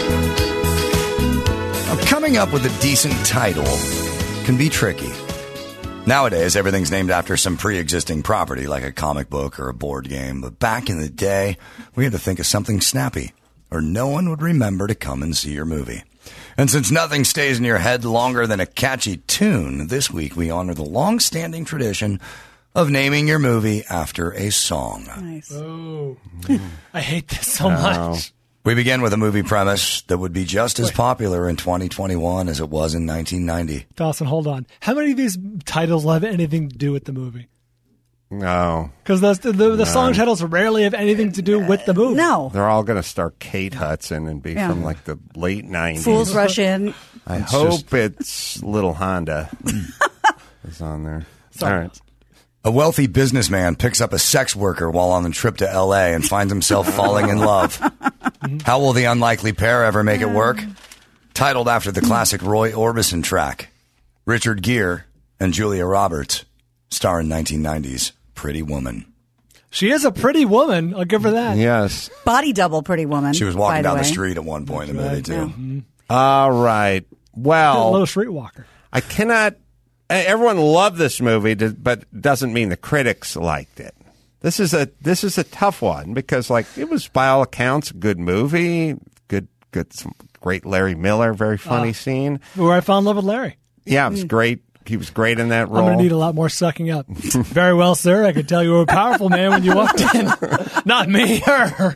it. Now, coming up with a decent title can be tricky. Nowadays, everything's named after some pre-existing property, like a comic book or a board game. But back in the day, we had to think of something snappy, or no one would remember to come and see your movie. And since nothing stays in your head longer than a catchy tune, this week we honor the long-standing tradition of naming your movie after a song. Nice. Oh, I hate this so No. much. We begin with a movie premise that would be just as Wait. popular in twenty twenty-one as it was in nineteen ninety. Dawson, hold on. How many of these titles will have anything to do with the movie? No. Because the, the, the song None. titles rarely have anything to do with the movie. No. They're all going to start Kate Hudson and be Yeah. from like the late nineties. Fools rush in. I It's hope just- it's Little Honda is on there. Sorry. All right. A wealthy businessman picks up a sex worker while on the trip to L A and finds himself falling in love. How will the unlikely pair ever make it work? Titled after the classic Roy Orbison track. Richard Gere and Julia Roberts star in nineteen nineties Pretty Woman. She is a pretty woman. I'll give her that. Yes. Body double Pretty Woman. She was by walking down the way. street at one point in the movie, too. All right. A Well, little streetwalker. I cannot. eh, Everyone loved this movie, to- but doesn't mean the critics liked it. This is a this is a tough one because, like, it was by all accounts a good movie, good good, some great Larry Miller, very funny Ah. scene. Where I found love with Larry. Yeah, it was great, he was great in that role. I'm going to need a lot more sucking up. Very well, sir. I could tell you were a powerful man when you walked in. Not me, her.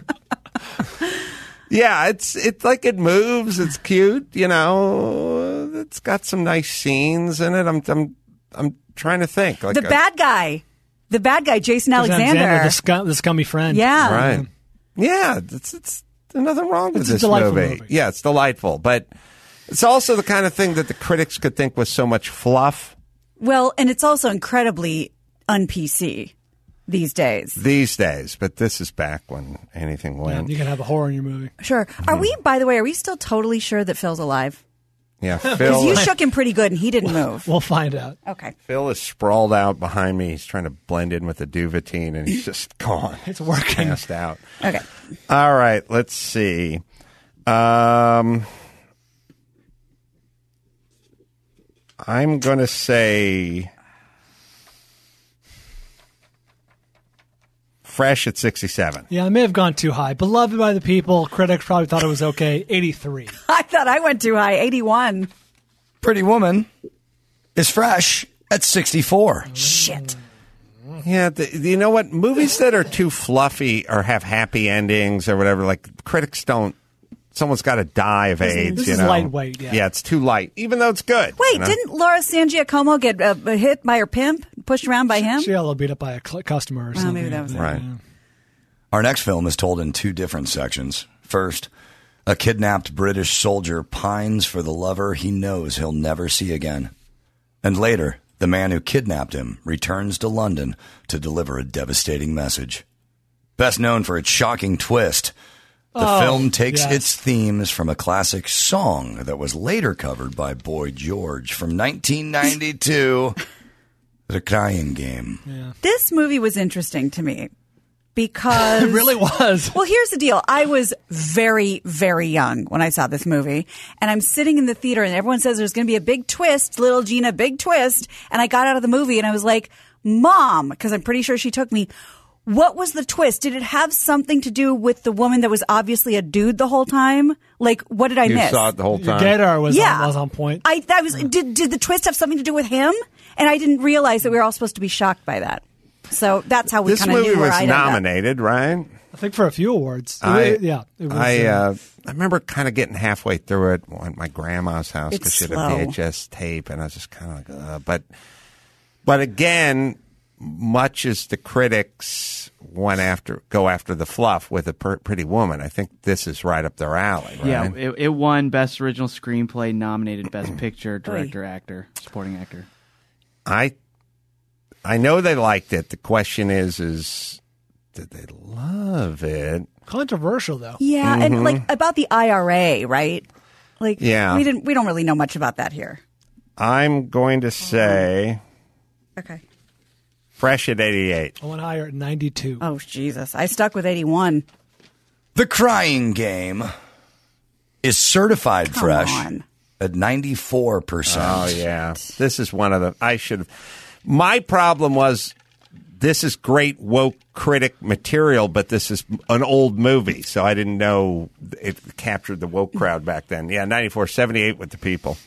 Yeah, it's it's like it moves. It's cute, you know. It's got some nice scenes in it. I'm I'm I'm trying to think. Like the a, bad guy, the bad guy, Jason Alexander, Alexander the, scum, the scummy friend. Yeah, right. Yeah, it's it's nothing wrong with It's a this delightful movie. movie. Yeah, it's delightful, but it's also the kind of thing that the critics could think was so much fluff Well, and it's also incredibly un-P C these days. these days. But this is back when anything Yeah, went. you can have a horror in your movie. Sure. Are we? By the way, are we still totally sure that Phil's alive? Yeah, Because Phil. you is- shook him pretty good, and he didn't move. We'll find out. Okay. Phil is sprawled out behind me. He's trying to blend in with the Duvetine, and he's just gone. It's working. Passed out. Okay. All right, let's see. Um, I'm going to say Fresh at sixty-seven. Yeah, I may have gone too high. Beloved by the people. Critics probably thought it was okay. eighty-three. I thought I went too high. eighty-one. Pretty Woman is Fresh at sixty-four. Shit. Yeah, the, you know what? Movies that are too fluffy or have happy endings or whatever, like critics don't. Someone's got to die of This is- AIDS. this you is know? lightweight, yeah. Yeah, it's too light, even though it's good. Wait, you know? didn't Laura San Giacomo get uh, hit by her pimp, pushed around by him? She got a little beat up by a cl- customer or Oh, something. maybe that was it. Right. Our next film is told in two different sections. First, a kidnapped British soldier pines for the lover he knows he'll never see again. And later, the man who kidnapped him returns to London to deliver a devastating message. Best known for its shocking twist, the Oh, film takes yes. its themes from a classic song that was later covered by Boy George from nineteen ninety-two, The Crying Game. This movie was interesting to me because It really was. Well, here's the deal. I was very, very young when I saw this movie, and I'm sitting in the theater, and everyone says there's going to be a big twist, little Gina, big twist. And I got out of the movie, and I was like, Mom, because I'm pretty sure she took me. What was the twist? Did it have something to do with the woman that was obviously a dude the whole time? Like, what did I You miss? saw it the whole Your time. gaydar was, Yeah. on, was on point. I that was did did the twist have something to do with him? And I didn't realize that we were all supposed to be shocked by that. So that's how we This kind of movie knew where was I'd end up. nominated, right? I think for a few awards. It I, was- yeah. It was, I, uh, uh, I remember kind of getting halfway through it at my grandma's house because It's she had a slow. V H S tape, and I was just kind of like, uh, but, but again, much as the critics went after, go after the fluff with a per, Pretty Woman, I think this is right up their alley. Right? Yeah, it, it won Best Original Screenplay, nominated Best Picture, Director, Actor, Supporting Actor. I, I know they liked it. The question is, is did they love it? controversial, though. Yeah, and like about the I R A, right? Like, Yeah. we didn't we don't really know much about that here. I'm going to say Okay. Fresh at eighty-eight. I went higher at ninety-two. Oh Jesus, I stuck with eighty-one. The Crying Game is certified Come fresh on. at ninety-four percent. Oh yeah, this is one of the. I should have. My problem was, this is great woke critic material, but this is an old movie, so I didn't know it captured the woke crowd back then. Yeah, ninety-four, seventy-eight with the people.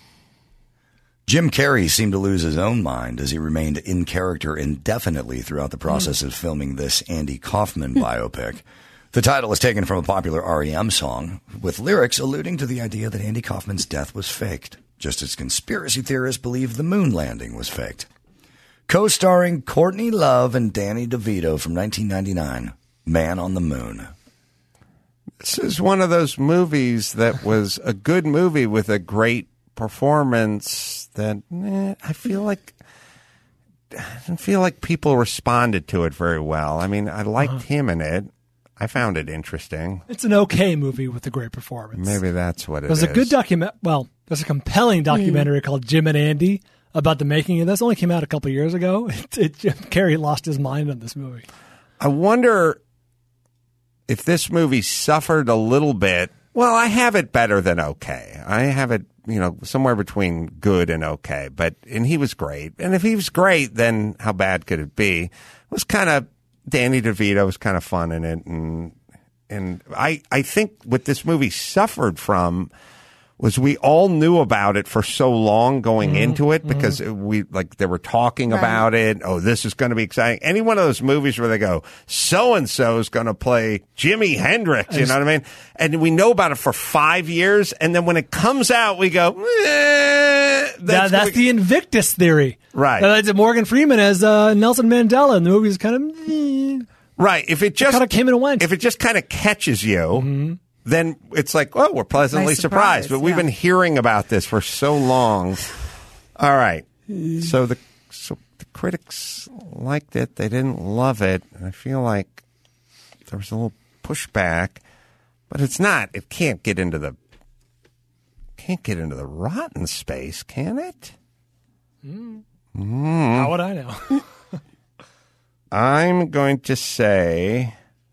Jim Carrey seemed to lose his own mind as he remained in character indefinitely throughout the process of filming this Andy Kaufman biopic. The title is taken from a popular R E M song, with lyrics alluding to the idea that Andy Kaufman's death was faked, just as conspiracy theorists believe the moon landing was faked. Co-starring Courtney Love and Danny DeVito from nineteen ninety-nine, Man on the Moon. This is one of those movies that was a good movie with a great performance that eh, I feel like I didn't feel like people responded to it very well. I mean, I liked Uh-huh. him in it. I found it interesting. It's an okay movie with a great performance. Maybe that's what it There's is. a good document. Well, there's a compelling documentary called Jim and Andy about the making of this. Only came out a couple years ago. It, it, Jim Carrey lost his mind on this movie. I wonder if this movie suffered a little bit. Well, I have it better than okay. I have it, you know, somewhere between good and okay. But and he was great. And if he was great, then how bad could it be? It was kind of Danny DeVito was kind of fun in it, and and I I think what this movie suffered from was we all knew about it for so long going Mm-hmm. into it because mm-hmm. we like they were talking right. about it. Oh, this is going to be exciting. Any one of those movies where they go, so and so is going to play Jimi Hendrix. You know what I mean? And we know about it for five years, and then when it comes out, we go, eh, that's, that, that's be- the Invictus theory, right? Uh, that's Morgan Freeman as uh, Nelson Mandela, and the movie's kind of eh. right. If it just kind of came and went, if it just kind of catches you. Mm-hmm. Then it's like, oh, we're pleasantly nice surprised. surprise, But we've yeah. been hearing about this for so long. All right. Mm. So the so the critics liked it. They didn't love it. And I feel like there was a little pushback. But it's not. It can't get into the can't get into the rotten space, can it? Mm. Mm. How would I know? I'm going to say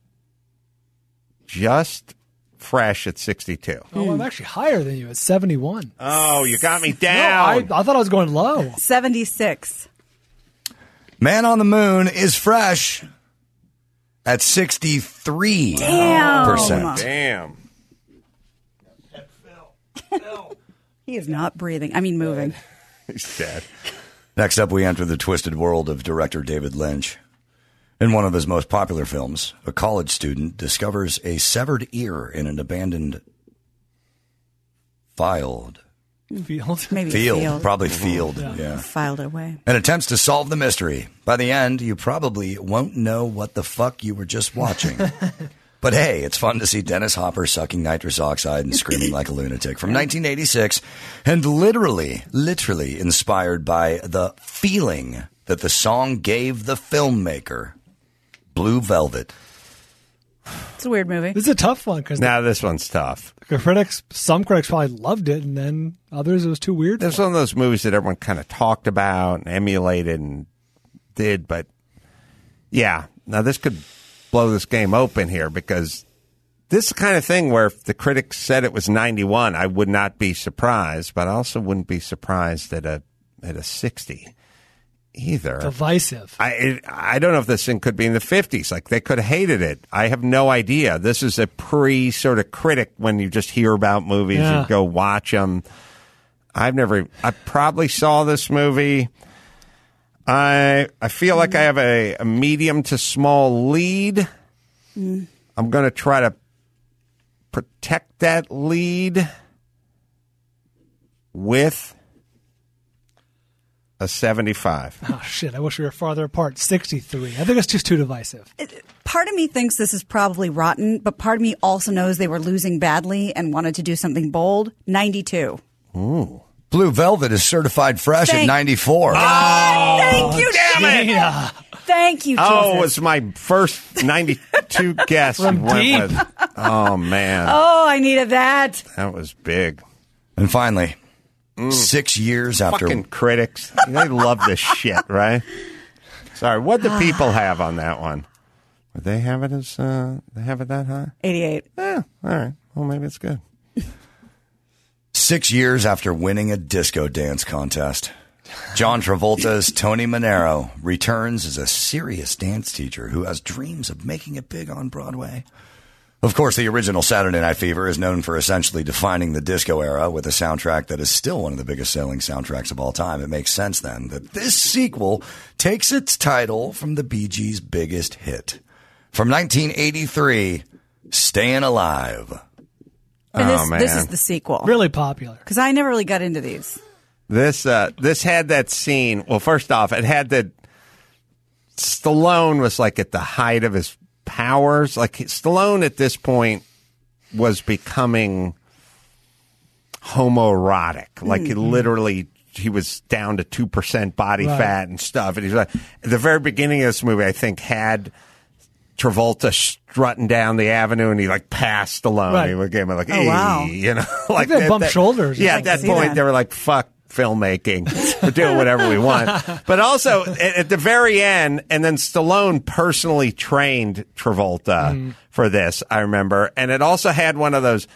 just fresh at sixty-two. Oh, I'm actually higher than you at seventy-one. Oh, you got me No, down. I, I thought I was going low. seventy-six. Man on the Moon is fresh at sixty-three percent. Damn. He is not breathing. I mean, moving. He's dead. Next up, we enter the twisted world of director David Lynch. In one of his most popular films, a college student discovers a severed ear in an abandoned field. Field? Maybe Field. field. Probably field, yeah. yeah. Filed it away. And attempts to solve the mystery. By the end, you probably won't know what the fuck you were just watching. But hey, it's fun to see Dennis Hopper sucking nitrous oxide and screaming like a lunatic from nineteen eighty-six, and literally, literally inspired by the feeling that the song gave the filmmaker. Blue Velvet. It's a weird movie. This is a tough one because now this one's tough. The critics, some critics probably loved it, and then others it was too weird. It's one of those movies that everyone kind of talked about and emulated and did, but yeah, now this could blow this game open here because this is the kind of thing where if the critics said it was ninety-one, I would not be surprised, but I also wouldn't be surprised at a at a sixty. Either. Divisive. I it, I don't know if this thing could be in the fifties. Like, they could have hated it. I have no idea. This is a pre sort of critic when you just hear about movies Yeah. and go watch them. I've never, I probably saw this movie. I I feel like I have a, a medium to small lead. Mm. I'm going to try to protect that lead with a seventy-five. Oh, shit. I wish we were farther apart. sixty-three. I think it's just too divisive. Part of me thinks this is probably rotten, but part of me also knows they were losing badly and wanted to do something bold. ninety-two. Ooh. Blue Velvet is certified fresh Thank- at ninety-four. Oh, thank you, damn it. Yeah. Thank you, Oh, Jesus. it was my first ninety-two guess. From you went deep. with. Oh, man. Oh, I needed that. That was big. And finally, six years after... Fucking critics. They love this shit, right? Sorry, what do people have on that one? Would they have it as, uh, they have it that high? eighty-eight. Yeah, all right. Well, maybe it's good. Six years after winning a disco dance contest, John Travolta's Tony Manero returns as a serious dance teacher who has dreams of making it big on Broadway. Of course, the original Saturday Night Fever is known for essentially defining the disco era with a soundtrack that is still one of the biggest selling soundtracks of all time. It makes sense then that this sequel takes its title from the Bee Gees' biggest hit. From nineteen eighty-three, Staying Alive. And this, Oh, man. this is the sequel. Really popular. Because I never really got into these. This uh, this had that scene. Well, first off, it had the Stallone was like at the height of his powers. Like Stallone at this point was becoming homoerotic. Like he literally, he was down to two percent body Right. fat and stuff. And he's like, at the very beginning of this movie, I think had Travolta strutting down the avenue, and he like passed Stallone. Right. He gave him like, Oh, wow. "Ee," you know, like they that- bumped that- shoulders. Yeah, I at can that see point that. they were like, "Fuck filmmaking, we're doing whatever we want." But also at, at the very end, and then Stallone personally trained Travolta Mm. for this. I remember, and it also had one of those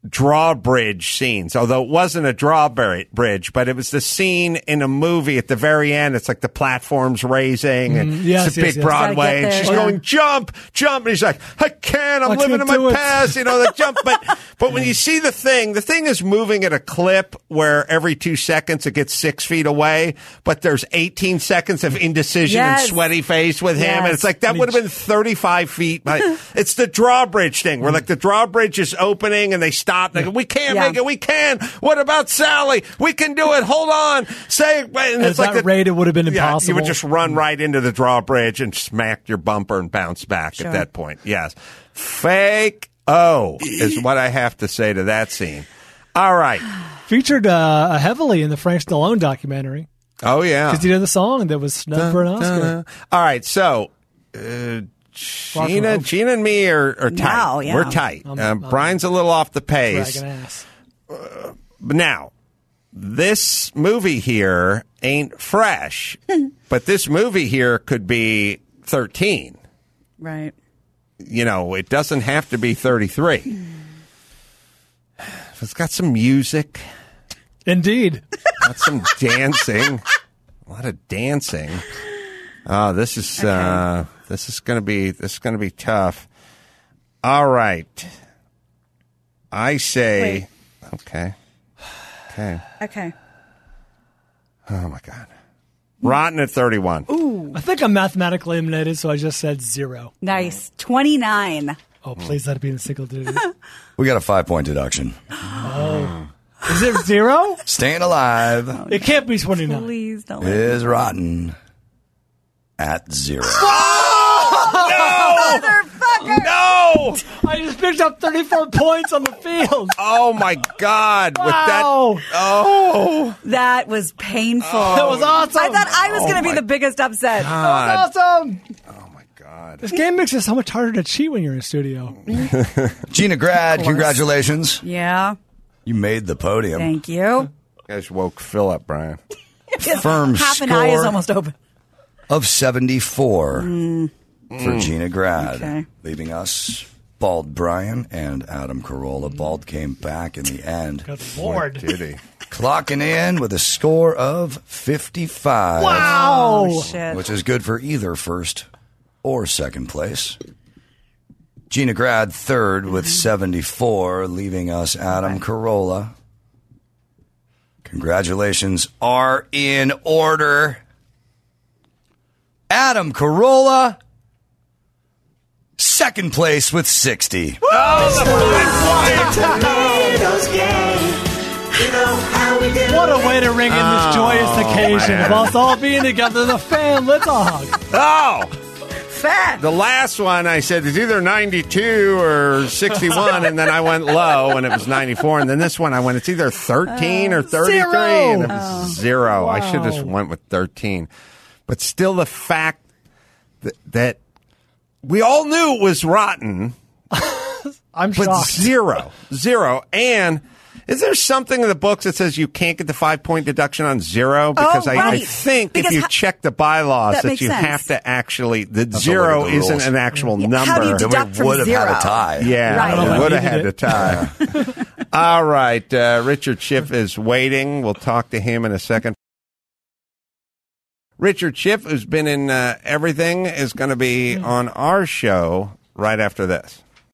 drawbridge scenes, although it wasn't a drawbridge, but it was the scene in a movie at the very end. It's like the platform's raising and Mm, yes, it's a yes, big yes. Broadway, and she's yeah. going, jump, jump. And he's like, I can't, I'm I living can't in my do it. past, you know, the jump. But, but when you see the thing, the thing is moving at a clip where every two seconds it gets six feet away, but there's eighteen seconds of indecision Yes. and sweaty face with him. Yes. And it's like, that would have been thirty-five feet. But it's the drawbridge thing where like the drawbridge is opening and they stop. They go, we can't Yeah. make it. We can. What about Sally? We can do it. Hold on. Say it. And At it's like that the- rate, it would have been yeah, impossible. you would just run right into the drawbridge and smack your bumper and bounce back Sure. at that point. Yes. Fake O is what I have to say to that scene. All right. Featured uh, heavily in the Frank Stallone documentary Oh, yeah. because he did the song that was snubbed for an Oscar. All right. So, uh, Gina, from- Gina and me are, are tight. Now, yeah. We're tight. I'm- uh, I'm Brian's a little off the pace. Dragging ass. But now, this movie here ain't fresh, but this movie here could be thirteen. Right. You know, it doesn't have to be thirty-three. If it's got some music, Indeed. got some dancing, a lot of dancing. Oh, this is uh, this is going to be this is going to be tough. All right, I say, okay, okay. Okay. Oh my God, Rotten at thirty-one. Ooh. I think I'm mathematically eliminated, so I just said zero. Nice. twenty-nine. Oh, please let it be in the single digits. We got a five point deduction. Oh. Is it zero? Staying alive It can't be twenty-nine. Please don't. is rotten at zero. Motherfucker. No! I just picked up thirty-four points on the field. Oh my God! With that, Wow. oh, That was painful. That was awesome. I thought I was Oh going to be my the biggest upset. God. That was awesome. Oh my God! This game makes it so much harder to cheat when you're in studio. Gina Grad, congratulations. Yeah. You made the podium. Thank you. You guys woke Phil up, Brian. Firm Half an eye is score almost open. of seventy-four Mm. for Gina Grad, Okay. leaving us Bald Brian and Adam Carolla. Bald came back in the end, Good Lord. Did he? clocking in with a score of fifty-five. Wow. Oh, shit. Which is good for either first or second place. Gina Grad third with seventy-four, leaving us Adam Carolla. Congratulations are in order. Adam Carolla, second place with sixty. What a way to ring in this joyous occasion of us all being together, the fam. Let's all hug. Oh, Fat. the last one I said it's either ninety-two or sixty-one, and then I went low, and it was ninety-four. And then this one I went, it's either thirteen or thirty-three, Zero. and it was zero. I should have just Wow. went with thirteen. But still, the fact that, that we all knew it was rotten, I'm but shocked. zero, zero, and. Is there something in the books that says you can't get the five-point deduction on zero? Because I, I right. think Because if you ha- check the bylaws That that, makes you sense. have to actually the to zero look at the isn't rules. an actual number. How do you Then deduct we from would have zero? had a tie. Yeah, Right. I don't know we if would I have had needed a tie. All right, uh, Richard Schiff is waiting. We'll talk to him in a second. Richard Schiff, who's been in uh, everything, is going to be on our show right after this.